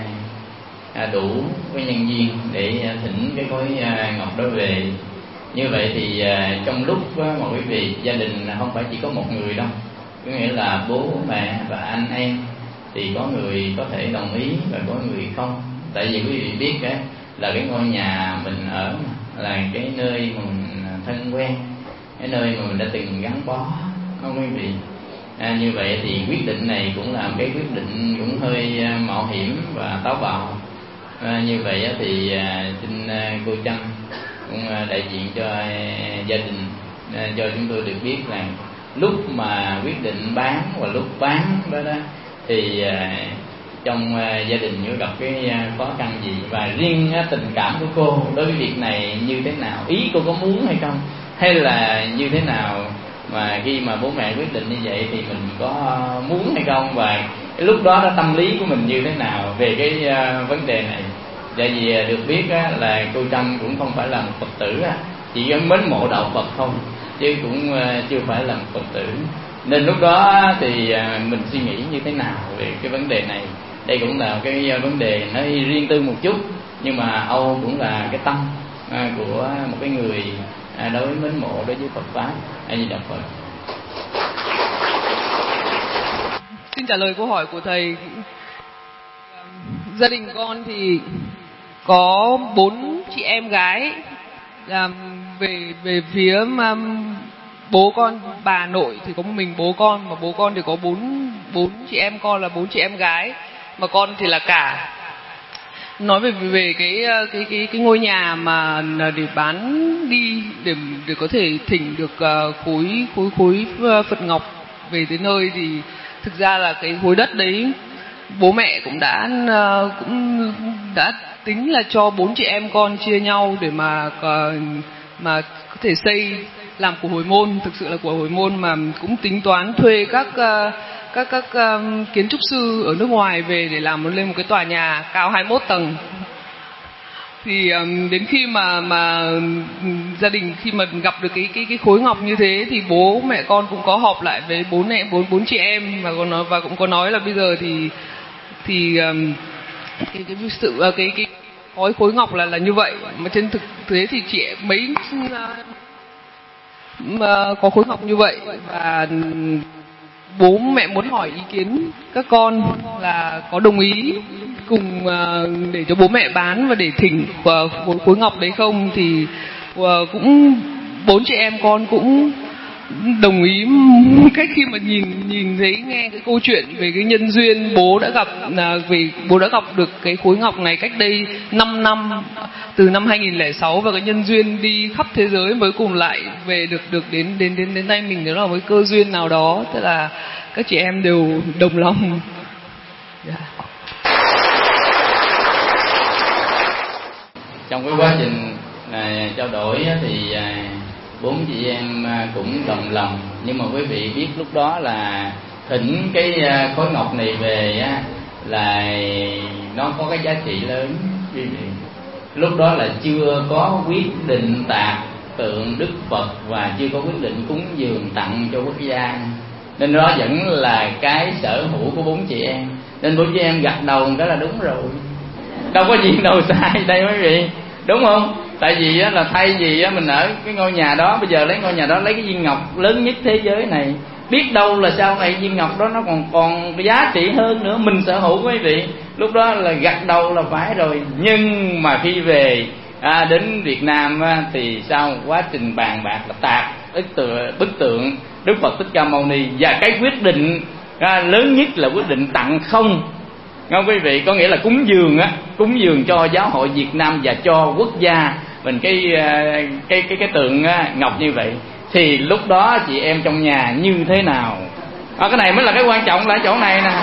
à, đủ cái nhân duyên để à, thỉnh cái khối à, ngọc đó về. Như vậy thì à, trong lúc à, mà quý vị gia đình không phải chỉ có một người đâu, có nghĩa là bố mẹ và anh em, thì có người có thể đồng ý và có người không. Tại vì quý vị biết cái là cái ngôi nhà mình ở là cái nơi mà mình thân quen, cái nơi mà mình đã từng gắn bó, không quý vị. À, như vậy thì quyết định này cũng là cái quyết định cũng hơi mạo hiểm và táo bạo. À, như vậy thì à, xin cô Trâm cũng đại diện cho gia đình à, cho chúng tôi được biết là lúc mà quyết định bán và lúc bán đó đó thì à, trong uh, gia đình có gặp cái uh, khó khăn gì, và riêng uh, tình cảm của cô đối với việc này như thế nào, ý cô có muốn hay không, hay là như thế nào mà khi mà bố mẹ quyết định như vậy thì mình có uh, muốn hay không, và cái lúc đó đó tâm lý của mình như thế nào về cái uh, vấn đề này. Tại vì uh, được biết uh, là cô Trâm cũng không phải là một Phật tử, uh, chỉ mến mộ đạo Phật không, chứ cũng uh, chưa phải là một Phật tử. Nên lúc đó thì mình suy nghĩ như thế nào về cái vấn đề này. Đây cũng là cái vấn đề nó riêng tư một chút, nhưng mà Âu cũng là cái tâm của một cái người đối với mến mộ đối với Phật pháp. A Di Đà Phật. Xin trả lời câu hỏi của thầy. Gia đình con thì có bốn chị em gái. Về về phía bố con, bà nội thì có một mình bố con, mà bố con thì có bốn bốn chị em con là bốn chị em gái, mà con thì là cả. Nói về về cái cái cái cái ngôi nhà mà để bán đi để để có thể thỉnh được khối khối khối Phật ngọc về tới nơi, thì thực ra là cái khối đất đấy bố mẹ cũng đã cũng đã tính là cho bốn chị em con chia nhau để mà mà có thể xây làm của hồi môn, thực sự là của hồi môn, mà cũng tính toán thuê các các các um, kiến trúc sư ở nước ngoài về để làm lên một cái tòa nhà cao hai mươi mốt tầng. Thì um, đến khi mà mà gia đình khi mà gặp được cái cái cái khối ngọc như thế thì bố mẹ con cũng có họp lại với bốn mẹ bốn bốn chị em và còn nói và cũng có nói là bây giờ thì thì um, cái cái sự cái cái khối khối ngọc là là như vậy, mà trên thực tế thì chị mấy mà có khối ngọc như vậy, và bố mẹ muốn hỏi ý kiến các con là có đồng ý cùng uh, để cho bố mẹ bán và để thỉnh uh, khối, khối ngọc đấy không, thì uh, cũng bốn chị em con cũng đồng ý. Cách khi mà nhìn nhìn thấy nghe cái câu chuyện về cái nhân duyên bố đã gặp uh, về bố đã gặp được cái khối ngọc này cách đây năm năm, từ năm hai nghìn lẻ sáu, và cái nhân duyên đi khắp thế giới mới cùng lại về được được đến đến đến đến tay mình, đó là với cơ duyên nào đó, tức là các chị em đều đồng lòng. Yeah. Trong cái quá trình này, trao đổi thì bốn chị em cũng đồng lòng, nhưng mà quý vị biết lúc đó là thỉnh cái khối ngọc này về là nó có cái giá trị lớn. Quý vị, lúc đó là chưa có quyết định tạc tượng Đức Phật và chưa có quyết định cúng dường tặng cho quốc gia, nên đó vẫn là cái sở hữu của bốn chị em. Nên bốn chị em gật đầu đó là đúng rồi, đâu có gì đâu sai đây quý vị, đúng không? Tại vì á, là thay vì á, mình ở cái ngôi nhà đó, bây giờ lấy ngôi nhà đó lấy cái viên ngọc lớn nhất thế giới này, biết đâu là sau này viên ngọc đó nó còn còn giá trị hơn nữa, mình sở hữu quý vị. Lúc đó là gật đầu là phải rồi. Nhưng mà khi về à, đến Việt Nam á, thì sau quá trình bàn bạc là tạc bức tượng, bức tượng Đức Phật Thích Ca Mâu Ni, và cái quyết định à, lớn nhất là quyết định tặng không. Không quý vị, có nghĩa là cúng dường á, cúng dường cho giáo hội Việt Nam và cho quốc gia mình cái cái cái cái tượng ngọc như vậy. Thì lúc đó chị em trong nhà như thế nào? À, cái này mới là cái quan trọng là ở chỗ này nè.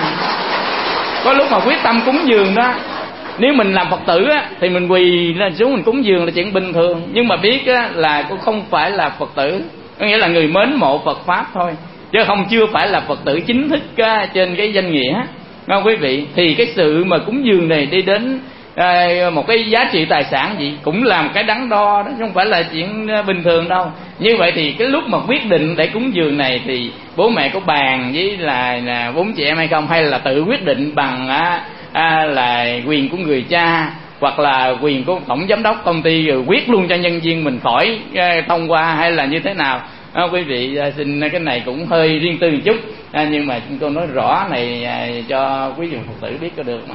Có lúc mà quyết tâm cúng dường đó, nếu mình làm Phật tử á, thì mình quỳ lên xuống mình cúng dường là chuyện bình thường. Nhưng mà biết á, là cũng không phải là Phật tử, có nghĩa là người mến mộ Phật Pháp thôi, chứ không chưa phải là Phật tử chính thức á, trên cái danh nghĩa. Không quý vị, thì cái sự mà cúng dường này đi đến à, một cái giá trị tài sản gì cũng làm cái đắn đo đó, không phải là chuyện bình thường đâu. Như vậy thì cái lúc mà quyết định để cúng dường này thì bố mẹ có bàn với là, là bốn chị em hay không, hay là tự quyết định bằng à, à, là quyền của người cha hoặc là quyền của tổng giám đốc công ty rồi quyết luôn cho nhân viên mình khỏi à, thông qua, hay là như thế nào? À, quý vị à, xin cái này cũng hơi riêng tư một chút, à, nhưng mà tôi nói rõ này à, cho quý vị Phật tử biết có được mà.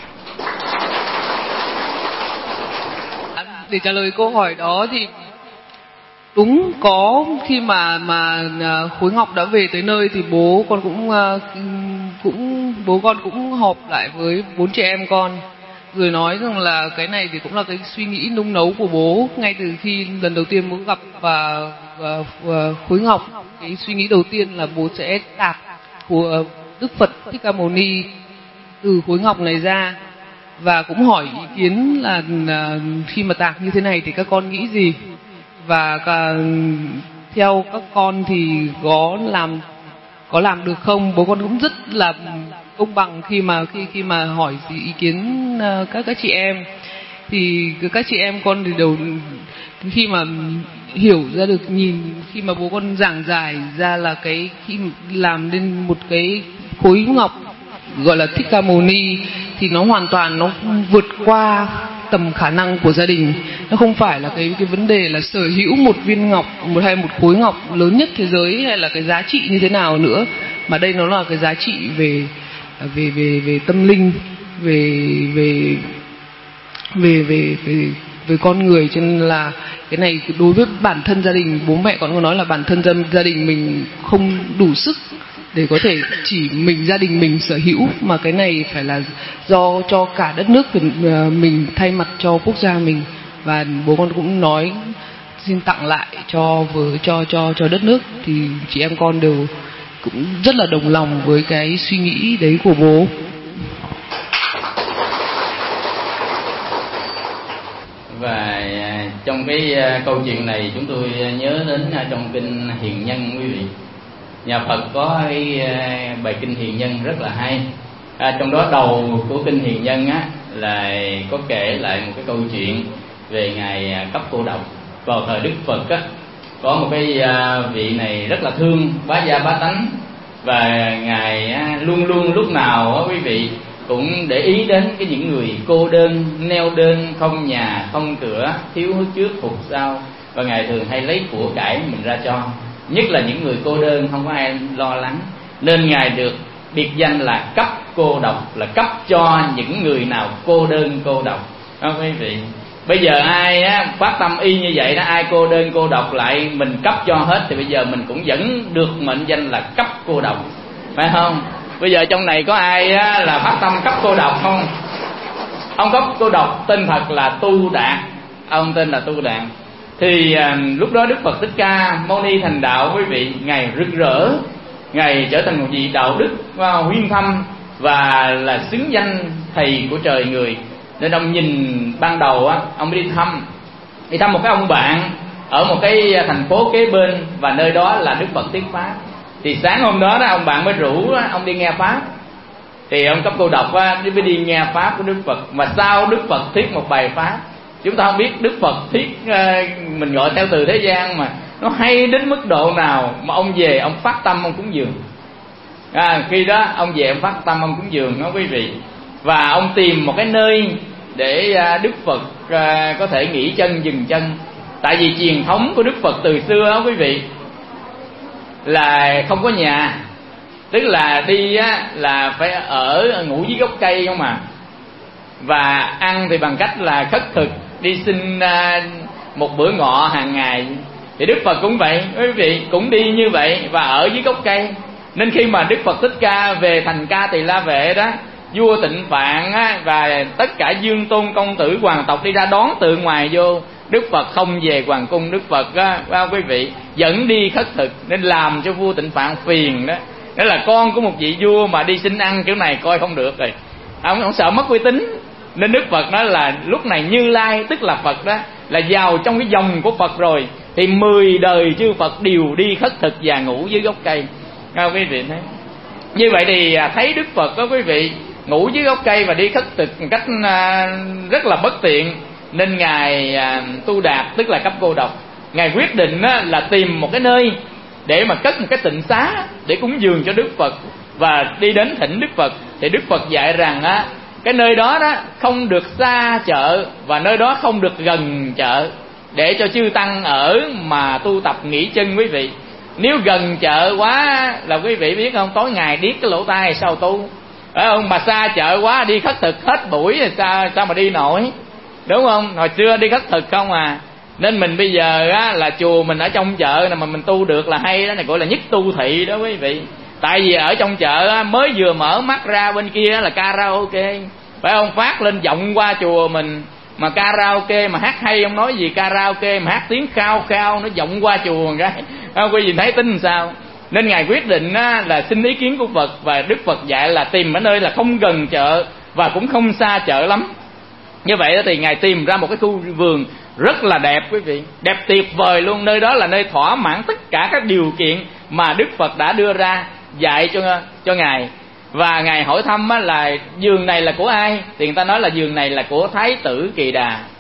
Để trả lời câu hỏi đó thì đúng, có khi mà mà khối ngọc đã về tới nơi thì bố con cũng cũng bố con cũng họp lại với bốn chị em con, rồi nói rằng là cái này thì cũng là cái suy nghĩ nung nấu của bố ngay từ khi lần đầu tiên bố gặp và, và, và khối ngọc. Cái suy nghĩ đầu tiên là bố sẽ tạc của Đức Phật Thích Ca Mâu Ni từ khối ngọc này ra, và cũng hỏi ý kiến là khi mà tạc như thế này thì các con nghĩ gì, và cả, theo các con thì có làm có làm được không. Bố con cũng rất là công bằng khi mà khi khi mà hỏi ý kiến các các chị em, thì các chị em con thì đều khi mà hiểu ra được, nhìn khi mà bố con giảng giải ra là cái khi làm nên một cái khối ngọc gọi là Thích Ca Mâu Ni thì nó hoàn toàn nó vượt qua tầm khả năng của gia đình. Nó không phải là cái cái vấn đề là sở hữu một viên ngọc, một hay một khối ngọc lớn nhất thế giới, hay là cái giá trị như thế nào nữa, mà đây nó là cái giá trị về về về về tâm linh, về về về về về về con người. Cho nên là cái này đối với bản thân gia đình, bố mẹ con có nói là bản thân dân gia đình mình không đủ sức để có thể chỉ mình gia đình mình sở hữu, mà cái này phải là do cho cả đất nước mình, thay mặt cho quốc gia mình. Và bố con cũng nói xin tặng lại cho với cho cho cho đất nước, thì chị em con đều cũng rất là đồng lòng với cái suy nghĩ đấy của bố. Và trong cái câu chuyện này chúng tôi nhớ đến trong kinh Hiền Nhân quý vị. Nhà Phật có cái bài kinh Hiền Nhân rất là hay. À, trong đó đầu của kinh Hiền Nhân á là có kể lại một cái câu chuyện về ngài Cấp Cô Độc. Vào thời Đức Phật á, có một cái vị này rất là thương bá gia bá tánh, và ngài luôn luôn lúc nào á quý vị cũng để ý đến cái những người cô đơn, neo đơn, không nhà không cửa, thiếu trước hụt sau, và ngài thường hay lấy của cải mình ra cho, nhất là những người cô đơn không có ai lo lắng, nên ngài được biệt danh là Cấp Cô Độc, là cấp cho những người nào cô đơn cô độc. Không quý vị, bây giờ ai á, phát tâm y như vậy đó, ai cô đơn cô độc lại mình cấp cho hết, thì bây giờ mình cũng vẫn được mệnh danh là Cấp Cô Độc, phải không? Bây giờ trong này có ai á, là phát tâm cấp cô độc không? Ông Cấp Cô Độc tên thật là Tu Đạt, ông tên là Tu Đạt. Thì à, lúc đó Đức Phật Thích Ca Mâu Ni thành đạo quý vị, ngài rực rỡ, ngài trở thành một vị đạo đức wow, huyên thâm và là xứng danh thầy của trời người. Nên ông nhìn ban đầu á, ông đi thăm đi thăm một cái ông bạn ở một cái thành phố kế bên, và nơi đó là Đức Phật thuyết pháp. Thì sáng hôm đó đó ông bạn mới rủ đó, ông đi nghe pháp. Thì ông Cấp Cô Độc á, mới đi nghe pháp của Đức Phật. Mà sao Đức Phật thuyết một bài pháp, chúng ta không biết Đức Phật thuyết, mình gọi theo từ thế gian mà nó hay đến mức độ nào, mà ông về ông phát tâm ông cúng dường. À, khi đó ông về ông phát tâm ông cúng dường đó quý vị, và ông tìm một cái nơi để Đức Phật có thể nghỉ chân dừng chân. Tại vì truyền thống của Đức Phật từ xưa đó quý vị là không có nhà, tức là đi á, là phải ở ngủ dưới gốc cây không mà, và ăn thì bằng cách là khất thực, đi xin một bữa ngọ hàng ngày. Thì Đức Phật cũng vậy quý vị, cũng đi như vậy và ở dưới gốc cây. Nên khi mà Đức Phật Thích Ca về thành Ca Tỳ La Vệ đó, vua Tịnh Phạn á, và tất cả dương tôn công tử hoàng tộc đi ra đón từ ngoài vô, Đức Phật không về hoàng cung. Đức Phật á, á, quý vị dẫn đi khất thực, nên làm cho vua Tịnh Phạn phiền đó. Đó là con của một vị vua mà đi xin ăn kiểu này coi không được rồi, ông, ông sợ mất uy tín. Nên Đức Phật nói là lúc này Như Lai, tức là Phật đó, là vào trong cái dòng của Phật rồi, thì mười đời chư Phật đều đi khất thực và ngủ dưới gốc cây. À, quý vị thấy như vậy thì thấy Đức Phật đó quý vị ngủ dưới gốc cây và đi khất thực một cách à, rất là bất tiện, nên ngài à, Tu Đạt, tức là Cấp Cô Độc, ngài quyết định á, là tìm một cái nơi để mà cất một cái tịnh xá để cúng dường cho Đức Phật, và đi đến thỉnh Đức Phật. Thì Đức Phật dạy rằng á, cái nơi đó đó không được xa chợ, và nơi đó không được gần chợ, để cho chư tăng ở mà tu tập nghỉ chân quý vị. Nếu gần chợ quá là quý vị biết không, tối ngày điếc cái lỗ tai sao tu, phải không? Mà xa chợ quá đi khất thực hết buổi thì sao sao mà đi nổi, đúng không? Hồi xưa đi khất thực không à. Nên mình bây giờ á, là chùa mình ở trong chợ này mà mình tu được là hay đó, này gọi là nhất tu thị đó quý vị. Tại vì ở trong chợ á, mới vừa mở mắt ra bên kia là karaoke, phải không? Phát lên vọng qua chùa mình, mà karaoke mà hát hay không nói gì, karaoke mà hát tiếng khao khao nó vọng qua chùa một cái, không quý vị thấy tính sao? Nên ngài quyết định á, là xin ý kiến của Phật, và Đức Phật dạy là tìm ở nơi là không gần chợ và cũng không xa chợ lắm. Như vậy thì ngài tìm ra một cái khu vườn rất là đẹp quý vị, đẹp tuyệt vời luôn. Nơi đó là nơi thỏa mãn tất cả các điều kiện mà Đức Phật đã đưa ra dạy cho cho ngài. Và ngài hỏi thăm á, là vườn này là của ai? Thì người ta nói là vườn này là của Thái tử Kỳ Đà.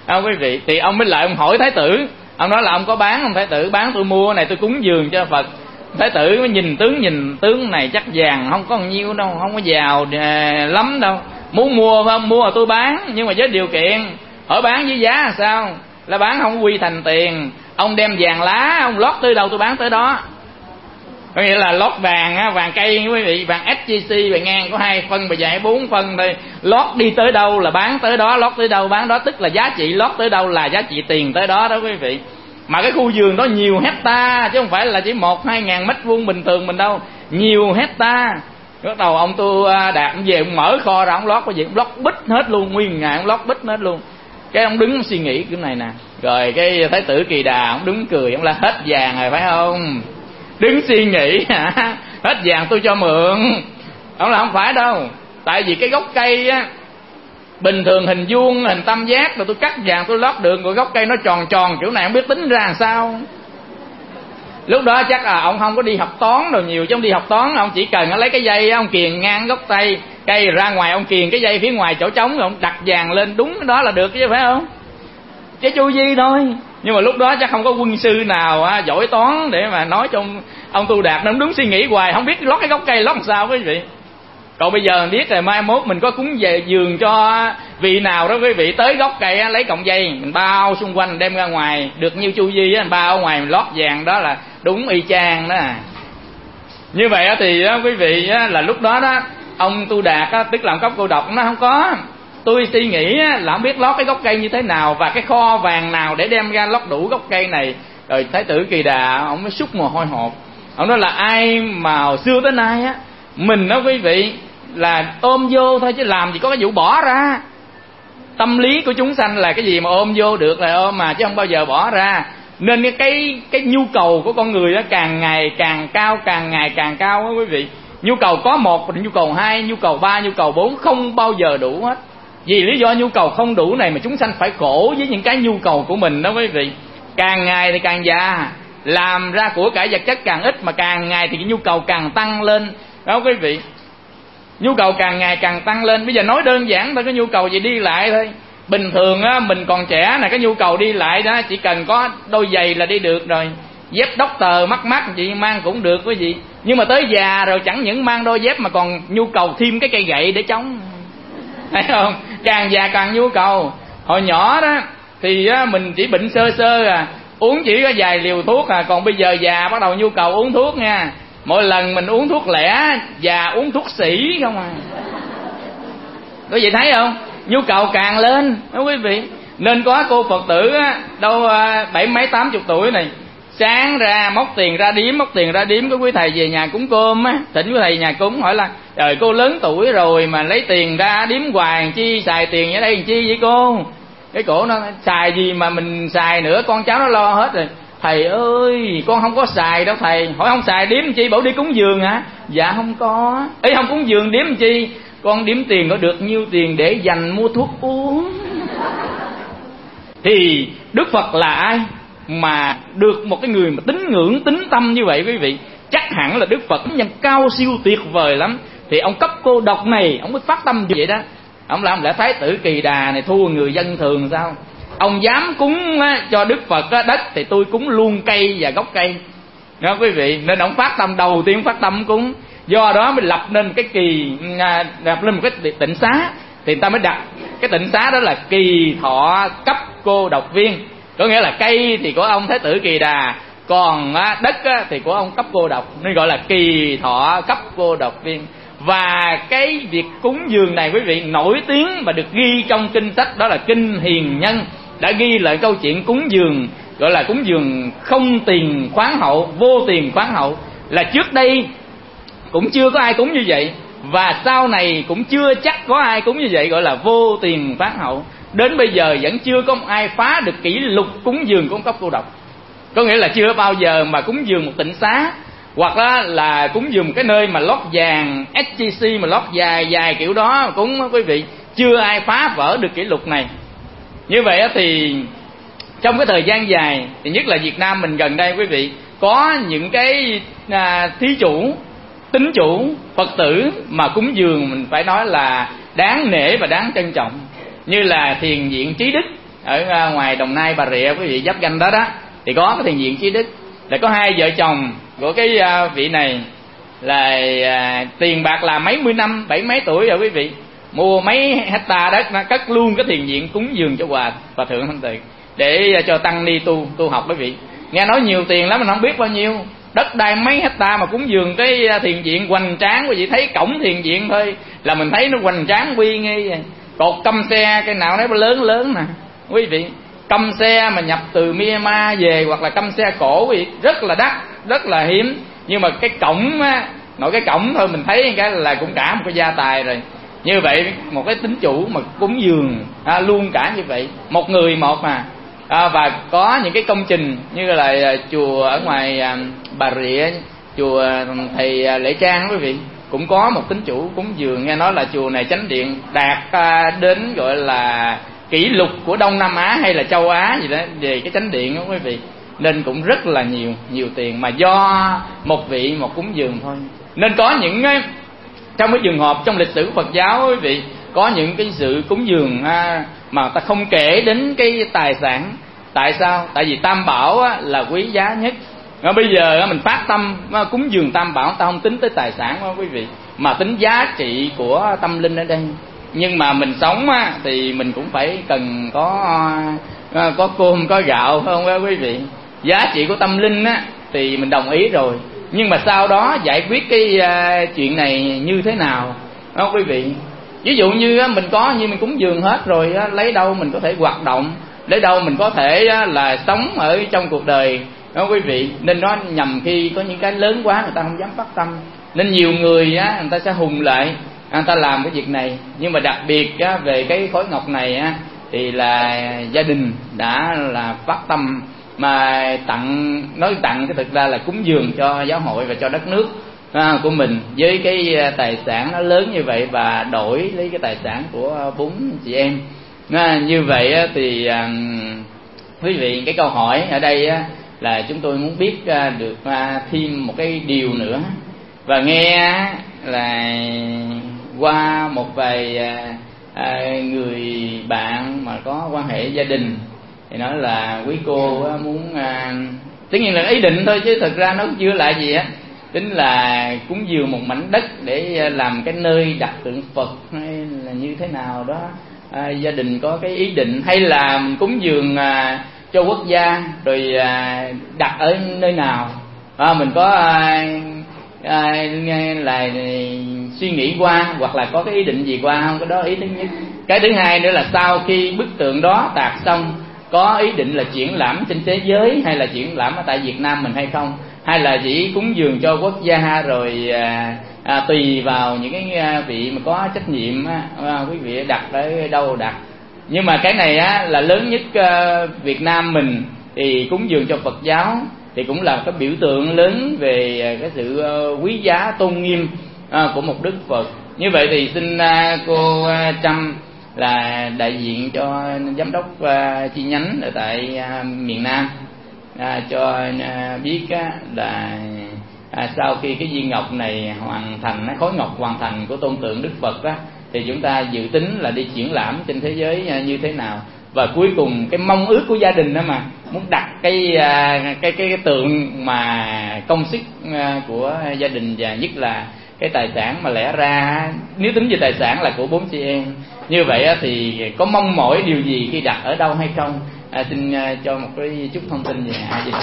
Không quý vị, thì ông mới lại ông hỏi Thái tử, ông nói là ông có bán không? Thái tử: bán, tôi mua này tôi cúng dường cho Phật. Thái tử mới nhìn tướng, nhìn tướng này chắc vàng không có nhiêu đâu, không có giàu à, lắm đâu. Muốn mua phải không? Mua tôi bán, nhưng mà với điều kiện. Hỏi bán với giá là sao? Là bán không quy thành tiền. Ông đem vàng lá, ông lót tới đâu tôi bán tới đó. Có nghĩa là lót vàng á, vàng cây quý vị, vàng ét gi xê bề ngang có hai phân, bề dài bốn phân thôi. Lót đi tới đâu là bán tới đó, lót tới đâu bán đó, tức là giá trị lót tới đâu là giá trị tiền tới đó đó quý vị. Mà cái khu vườn đó nhiều hecta chứ không phải là chỉ một hai ngàn mét vuông bình thường mình đâu, nhiều hecta. Bắt đầu ông Tu Đạt về ông mở kho ra, ông lót cái gì ông lót bít hết luôn, nguyên ngày ông lót bít hết luôn. Cái ông đứng suy nghĩ kiểu này nè, rồi cái Thái tử Kỳ Đà ông đứng cười, ông la hết vàng rồi phải không? Đứng suy nghĩ hả? Hết vàng tôi cho mượn. Ông là không phải đâu, tại vì cái gốc cây á bình thường hình vuông, hình tam giác, rồi tôi cắt vàng tôi lót được, rồi gốc cây nó tròn tròn kiểu này không biết tính ra làm sao. Lúc đó chắc là ông không có đi học toán đâu nhiều, chứ ông đi học toán ông chỉ cần lấy cái dây ông kiềng ngang gốc cây cây ra ngoài, ông kiềng cái dây phía ngoài chỗ trống rồi ông đặt vàng lên đúng đó là được chứ phải không? Chứ chu di thôi. Nhưng mà lúc đó chắc không có quân sư nào à, giỏi toán để mà nói cho ông, ông Tu Đạt. Nó đúng suy nghĩ hoài không biết lót cái gốc cây lót làm sao quý vị. Còn bây giờ biết rồi, mai mốt mình có cúng về giường cho vị nào đó quý vị, tới gốc cây á, lấy cọng dây mình bao xung quanh đem ra ngoài, được nhiêu chu di á, mình bao ở ngoài mình lót vàng, đó là đúng y chang đó. Như vậy á, thì á, quý vị á, là lúc đó đó ông Tu Đạt á, tức là ông Cốc Cô Độc nó không có. Tôi suy nghĩ á, là không biết lót cái gốc cây như thế nào và cái kho vàng nào để đem ra lót đủ gốc cây này. Rồi Thái tử Kỳ Đà ông mới xúc mồ hôi hột. Ông nói là ai mà hồi xưa tới nay á, mình đó quý vị là ôm vô thôi chứ làm gì có cái vụ bỏ ra. Tâm lý của chúng sanh là cái gì mà ôm vô được là ôm mà, chứ không bao giờ bỏ ra. Nên cái cái, cái nhu cầu của con người đó càng ngày càng cao, càng ngày càng cao đó quý vị. Nhu cầu có một, nhu cầu hai, nhu cầu ba, nhu cầu bốn không bao giờ đủ hết. Vì lý do nhu cầu không đủ này mà chúng sanh phải khổ với những cái nhu cầu của mình đó quý vị. Càng ngày thì càng già, làm ra của cải vật chất càng ít, mà càng ngày thì cái nhu cầu càng tăng lên đó quý vị. Nhu cầu càng ngày càng tăng lên. Bây giờ nói đơn giản thôi, cái nhu cầu gì đi lại thôi. Bình thường á, mình còn trẻ là cái nhu cầu đi lại đó chỉ cần có đôi giày là đi được rồi. Dép doctor mắc mắc chị mang cũng được quý vị. Nhưng mà tới già rồi chẳng những mang đôi dép mà còn nhu cầu thêm cái cây gậy để chống. Thấy không? Càng già càng nhu cầu. Hồi nhỏ đó thì á, mình chỉ bệnh sơ sơ à, uống chỉ có vài liều thuốc à. Còn bây giờ già bắt đầu nhu cầu uống thuốc nha. Mỗi lần mình uống thuốc lẻ, già uống thuốc sĩ không à. Quý vị thấy không? Nhu cầu càng lên đó quý vị. Nên có cô Phật tử á, đâu bảy mấy tám chục tuổi này, sáng ra móc tiền ra điếm, móc tiền ra điếm, có quý thầy về nhà cúng cơm á, thỉnh quý thầy nhà cúng hỏi là trời cô lớn tuổi rồi mà lấy tiền ra điếm hoài chi, xài tiền ở đây làm chi vậy cô? Cái cổ nó xài gì mà mình xài nữa, con cháu nó lo hết rồi. Thầy ơi con không có xài đâu thầy. Hỏi không xài điếm chi? Bảo đi cúng dường hả? Dạ không có. Ý không cúng dường điếm chi? Con điếm tiền có được nhiêu tiền để dành mua thuốc uống. Thì Đức Phật là ai mà được một cái người mà tín ngưỡng tín tâm như vậy quý vị? Chắc hẳn là Đức Phật nhân cao siêu tuyệt vời lắm. Thì ông Cấp Cô Độc này ông mới phát tâm như vậy đó. Ông làm lẽ Thái tử Kỳ Đà này thua người dân thường sao? Ông dám cúng cho Đức Phật đất thì tôi cúng luôn cây và gốc cây đó quý vị. Nên ông phát tâm, đầu tiên phát tâm cúng. Do đó mới lập nên cái kỳ, lập lên một cái tịnh xá. Thì người ta mới đặt cái tịnh xá đó là Kỳ Thọ Cấp Cô Độc Viên. Có nghĩa là cây thì của ông Thái tử Kỳ Đà, còn đất thì của ông Cấp Cô Độc, nên gọi là Kỳ Thọ Cấp Cô Độc Viên. Và cái việc cúng dường này quý vị nổi tiếng mà được ghi trong kinh sách, đó là Kinh Hiền Nhân đã ghi lại câu chuyện cúng dường, gọi là cúng dường không tiền khoáng hậu, vô tiền khoáng hậu. Là trước đây cũng chưa có ai cúng như vậy, và sau này cũng chưa chắc có ai cúng như vậy, gọi là vô tiền khoáng hậu. Đến bây giờ vẫn chưa có ai phá được kỷ lục cúng dường của ông Cấp Cô Độc. Có nghĩa là chưa bao giờ mà cúng dường một tịnh xá, hoặc là, là cúng dường cái nơi mà lót vàng ét gi xê mà lót dài dài kiểu đó cúng quý vị, chưa ai phá vỡ được kỷ lục này. Như vậy thì trong cái thời gian dài thì nhất là Việt Nam mình gần đây quý vị, có những cái à, thí chủ, tín chủ, Phật tử mà cúng dường mình phải nói là đáng nể và đáng trân trọng, như là Thiền Viện Trí Đức ở ngoài Đồng Nai, Bà Rịa, quý vị giáp ranh đó đó, thì có cái thiền viện Trí Đức. Là có hai vợ chồng của cái vị này là à, tiền bạc là mấy mươi năm, bảy mấy tuổi rồi quý vị, mua mấy hecta đất, cất luôn cái thiền viện cúng dường cho hòa hòa thượng Thanh Tịnh để cho tăng ni tu tu học quý vị. Nghe nói nhiều tiền lắm mà không biết bao nhiêu, đất đai mấy hecta mà cúng dường cái thiền viện hoành tráng. Quý vị thấy cổng thiền viện thôi là mình thấy nó hoành tráng uy nghi. Cột căm xe cái nào đấy lớn lớn nè quý vị, căm xe mà nhập từ Myanmar về, hoặc là căm xe cổ quý vị, rất là đắt, rất là hiếm. Nhưng mà cái cổng á, nội cái cổng thôi mình thấy cái là cũng cả một cái gia tài rồi. Như vậy một cái tín chủ mà cúng dường à, luôn cả như vậy, một người một mà à, và có những cái công trình như là chùa ở ngoài à, Bà Rịa, chùa thầy Lễ Trang quý vị, cũng có một tín chủ cúng dường. Nghe nói là chùa này chánh điện đạt à, đến gọi là kỷ lục của Đông Nam Á hay là châu Á gì đó về cái chánh điện đó quý vị. Nên cũng rất là nhiều nhiều tiền mà do một vị một cúng dường thôi. Nên có những trong cái trường hợp trong lịch sử Phật giáo quý vị, có những cái sự cúng dường à, mà ta không kể đến cái tài sản. Tại sao? Tại vì Tam Bảo á, là quý giá nhất. Và bây giờ mình phát tâm cúng dường Tam Bảo, ta không tính tới tài sản đó quý vị, mà tính giá trị của tâm linh ở đây. Nhưng mà mình sống á, thì mình cũng phải cần có có cơm có gạo phải không quý vị. Giá trị của tâm linh á thì mình đồng ý rồi, nhưng mà sau đó giải quyết cái uh, chuyện này như thế nào đó quý vị. Ví dụ như uh, mình có như mình cúng dường hết rồi, uh, lấy đâu mình có thể hoạt động, lấy đâu mình có thể uh, là sống ở trong cuộc đời đó quý vị. Nên nó nhầm khi có những cái lớn quá người ta không dám phát tâm, nên nhiều người uh, người ta sẽ hùng lại, người ta làm cái việc này. Nhưng mà đặc biệt uh, về cái khối ngọc này uh, thì là gia đình đã là phát tâm mà tặng, nói tặng cái thực ra là cúng dường cho giáo hội và cho đất nước à, của mình, với cái tài sản nó lớn như vậy, và đổi lấy cái tài sản của bốn chị em à, như vậy thì à, quý vị, cái câu hỏi ở đây á, là chúng tôi muốn biết à, được à, thêm một cái điều nữa. Và nghe là qua một vài à, à, người bạn mà có quan hệ gia đình thì nói là quý cô muốn à, tất nhiên là ý định thôi chứ thực ra nó chưa lại gì á, tính là cúng dường một mảnh đất để làm cái nơi đặt tượng Phật hay là như thế nào đó. À, gia đình có cái ý định hay là cúng dường à, cho quốc gia rồi à, đặt ở nơi nào à, mình có à, à, là suy nghĩ qua hoặc là có cái ý định gì qua không? Cái đó ý thứ nhất. Cái thứ hai nữa là sau khi bức tượng đó tạc xong có ý định là triển lãm trên thế giới hay là triển lãm ở tại Việt Nam mình hay không, hay là chỉ cúng dường cho quốc gia rồi à, à, tùy vào những cái vị mà có trách nhiệm á, à, quý vị đặt ở đâu đặt. Nhưng mà cái này á, là lớn nhất à, Việt Nam mình thì cúng dường cho Phật giáo thì cũng là cái biểu tượng lớn về cái sự quý giá tôn nghiêm à, của một Đức Phật. Như vậy thì xin à, cô à, Trâm là đại diện cho giám đốc uh, chi nhánh ở tại uh, miền Nam uh, cho uh, biết uh, là uh, sau khi cái viên ngọc này hoàn thành, khối ngọc hoàn thành của tôn tượng Đức Phật á, thì chúng ta dự tính là đi triển lãm trên thế giới uh, như thế nào. Và cuối cùng cái mong ước của gia đình đó mà muốn đặt cái uh, cái, cái cái tượng mà công sức uh, của gia đình, và nhất là cái tài sản mà lẽ ra nếu tính về tài sản là của bốn chị em. Như vậy thì có mong mỏi điều gì khi đặt ở đâu hay không? À, xin cho một cái chút thông tin về A Di Đà.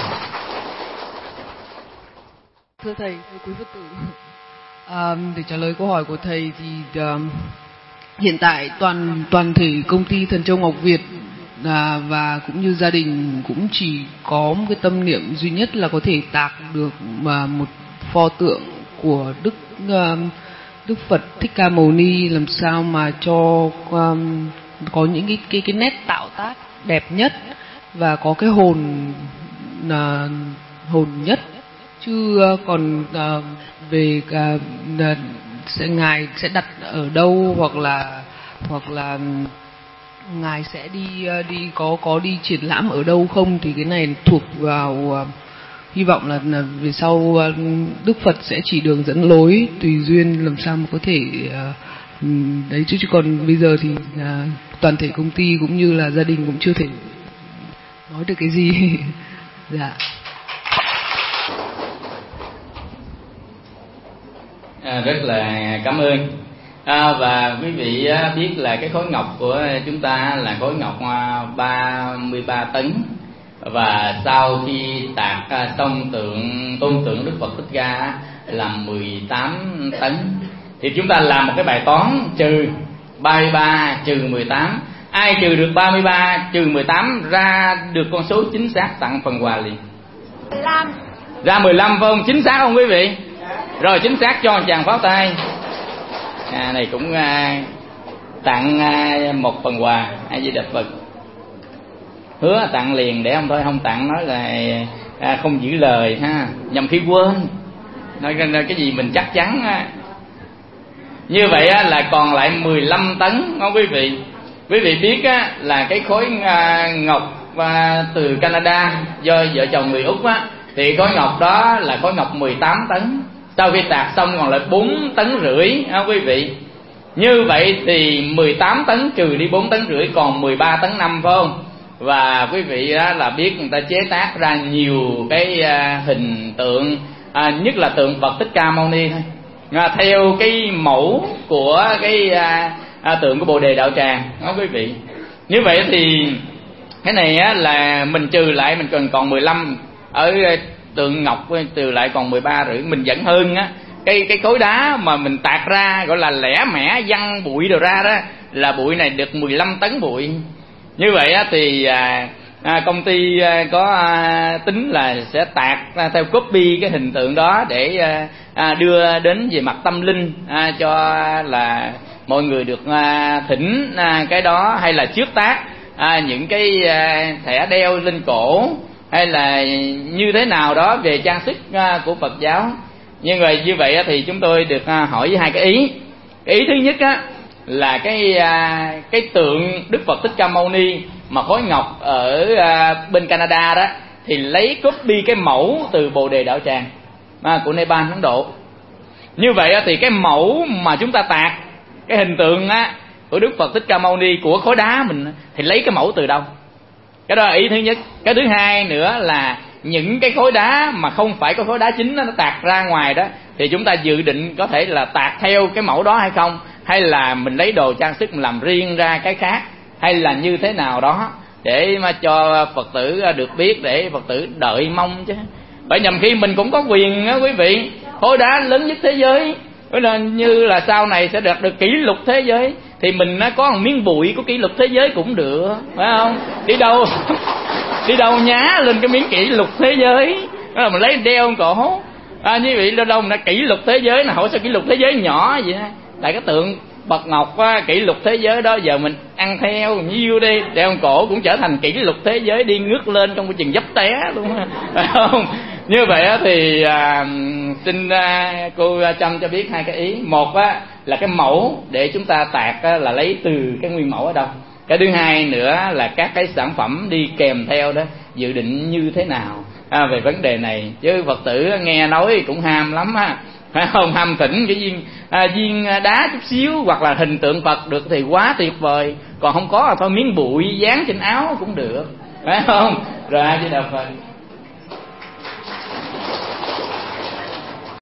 Thưa thầy, thưa quý Phật tử, à, để trả lời câu hỏi của thầy thì uh, hiện tại toàn toàn thể công ty Thần Châu Ngọc Việt à, và cũng như gia đình cũng chỉ có một cái tâm niệm duy nhất là có thể tạc được mà một pho tượng của Đức uh, Đức Phật Thích Ca Mâu Ni, làm sao mà cho um, có những cái cái cái nét tạo tác đẹp nhất và có cái hồn uh, hồn nhất, chứ uh, còn uh, về uh, uh, sẽ ngài sẽ đặt ở đâu hoặc là hoặc là ngài sẽ đi uh, đi có có đi triển lãm ở đâu không thì cái này thuộc vào uh, hy vọng là, là về sau uh, Đức Phật sẽ chỉ đường dẫn lối tùy duyên làm sao mà có thể uh, Ừ, đấy chứ chứ còn bây giờ thì là toàn thể công ty cũng như là gia đình cũng chưa thể nói được cái gì. Dạ. À, rất là cảm ơn. À, và quý vị biết là cái khối ngọc của chúng ta là khối ngọc ba mươi ba tấn, và sau khi tạc xong tượng tôn tượng Đức Phật Thích Ca là mười tám tấn, thì chúng ta làm một cái bài toán trừ ba mươi ba trừ mười tám. Ai trừ được ba mươi ba trừ mười tám ra được con số chính xác tặng phần quà liền? mười lăm. Ra mười lăm phải không? Chính xác không quý vị? Rồi, chính xác, cho một tràng pháo tay. À, này cũng à, tặng à, một phần quà. A Di Đà Phật. Hứa tặng liền, để không thôi không tặng nói là à, không giữ lời ha, nhầm khi quên nói cái gì mình chắc chắn á. Như vậy á, là còn lại mười lăm tấn không quý vị? Quý vị biết á, là cái khối à, ngọc à, từ Canada do vợ chồng người Úc á, thì khối ngọc đó là khối ngọc mười tám tấn. Sau khi tạc xong còn lại bốn tấn rưỡi á quý vị. Như vậy thì mười tám tấn trừ đi bốn tấn rưỡi còn mười ba tấn năm phải không? Và quý vị á, là biết người ta chế tác ra nhiều cái à, hình tượng, à, nhất là tượng Phật Thích Ca Mâu Ni thôi, à, theo cái mẫu của cái à, à, tượng của Bồ Đề Đạo Tràng đó quý vị. Như vậy thì cái này á, là mình trừ lại mình còn còn mười lăm, ở tượng ngọc trừ lại còn mười ba rưỡi, mình vẫn hơn á. Cái cái khối đá mà mình tạc ra gọi là lẻ mẻ văng bụi đồ ra đó, là bụi này được mười lăm tấn bụi. Như vậy á, thì à, à, công ty à, có à, tính là sẽ tạc à, theo copy cái hình tượng đó để à, à, đưa đến về mặt tâm linh à, cho là mọi người được à, thỉnh à, cái đó, hay là trước tác à, những cái à, thẻ đeo lên cổ, hay là như thế nào đó về trang sức à, của Phật giáo. Nhưng mà như vậy á, thì chúng tôi được à, hỏi với hai cái ý. Cái ý thứ nhất á, là cái à, cái tượng Đức Phật Thích Ca Mâu Ni mà khối ngọc ở à, bên Canada đó, thì lấy copy cái mẫu từ Bồ Đề Đạo Tràng à, của Nepal, Ấn Độ. Như vậy á, thì cái mẫu mà chúng ta tạc cái hình tượng á, của Đức Phật Thích Ca Mâu Ni của khối đá mình thì lấy cái mẫu từ đâu? Cái đó là ý thứ nhất. Cái thứ hai nữa là những cái khối đá mà không phải có khối đá chính đó, nó tạc ra ngoài đó, thì chúng ta dự định có thể là tạc theo cái mẫu đó hay không, hay là mình lấy đồ trang sức mình làm riêng ra cái khác, hay là như thế nào đó để mà cho Phật tử được biết, để Phật tử đợi mong chứ. Bởi nhầm khi mình cũng có quyền đó quý vị, khối đá lớn nhất thế giới, nên như là sau này sẽ đạt được kỷ lục thế giới, thì mình nó có một miếng bụi của kỷ lục thế giới cũng được, phải không? Đi đâu đi đâu nhá lên cái miếng kỷ lục thế giới đó là mình lấy đeo cổ à, như vậy đâu đâu mà kỷ lục thế giới là hỏi sao kỷ lục thế giới nhỏ vậy đó. Tại cái tượng bậc ngọc á, kỷ lục thế giới đó giờ mình ăn theo nhiêu đi, đeo cổ cũng trở thành kỷ lục thế giới, đi ngước lên trong cái chừng dấp té luôn, phải không? Như vậy á, thì à, xin à, cô Trâm cho biết hai cái ý. Một á, là cái mẫu để chúng ta tạc á, là lấy từ cái nguyên mẫu ở đâu. Cái thứ hai nữa là các cái sản phẩm đi kèm theo đó dự định như thế nào à, về vấn đề này. Chứ Phật tử nghe nói cũng ham lắm ha, phải không? Ham thỉnh cái viên à, viên đá chút xíu hoặc là hình tượng Phật được thì quá tuyệt vời, còn không có là thôi miếng bụi dán trên áo cũng được, phải không? Rồi A Di Đà Phật.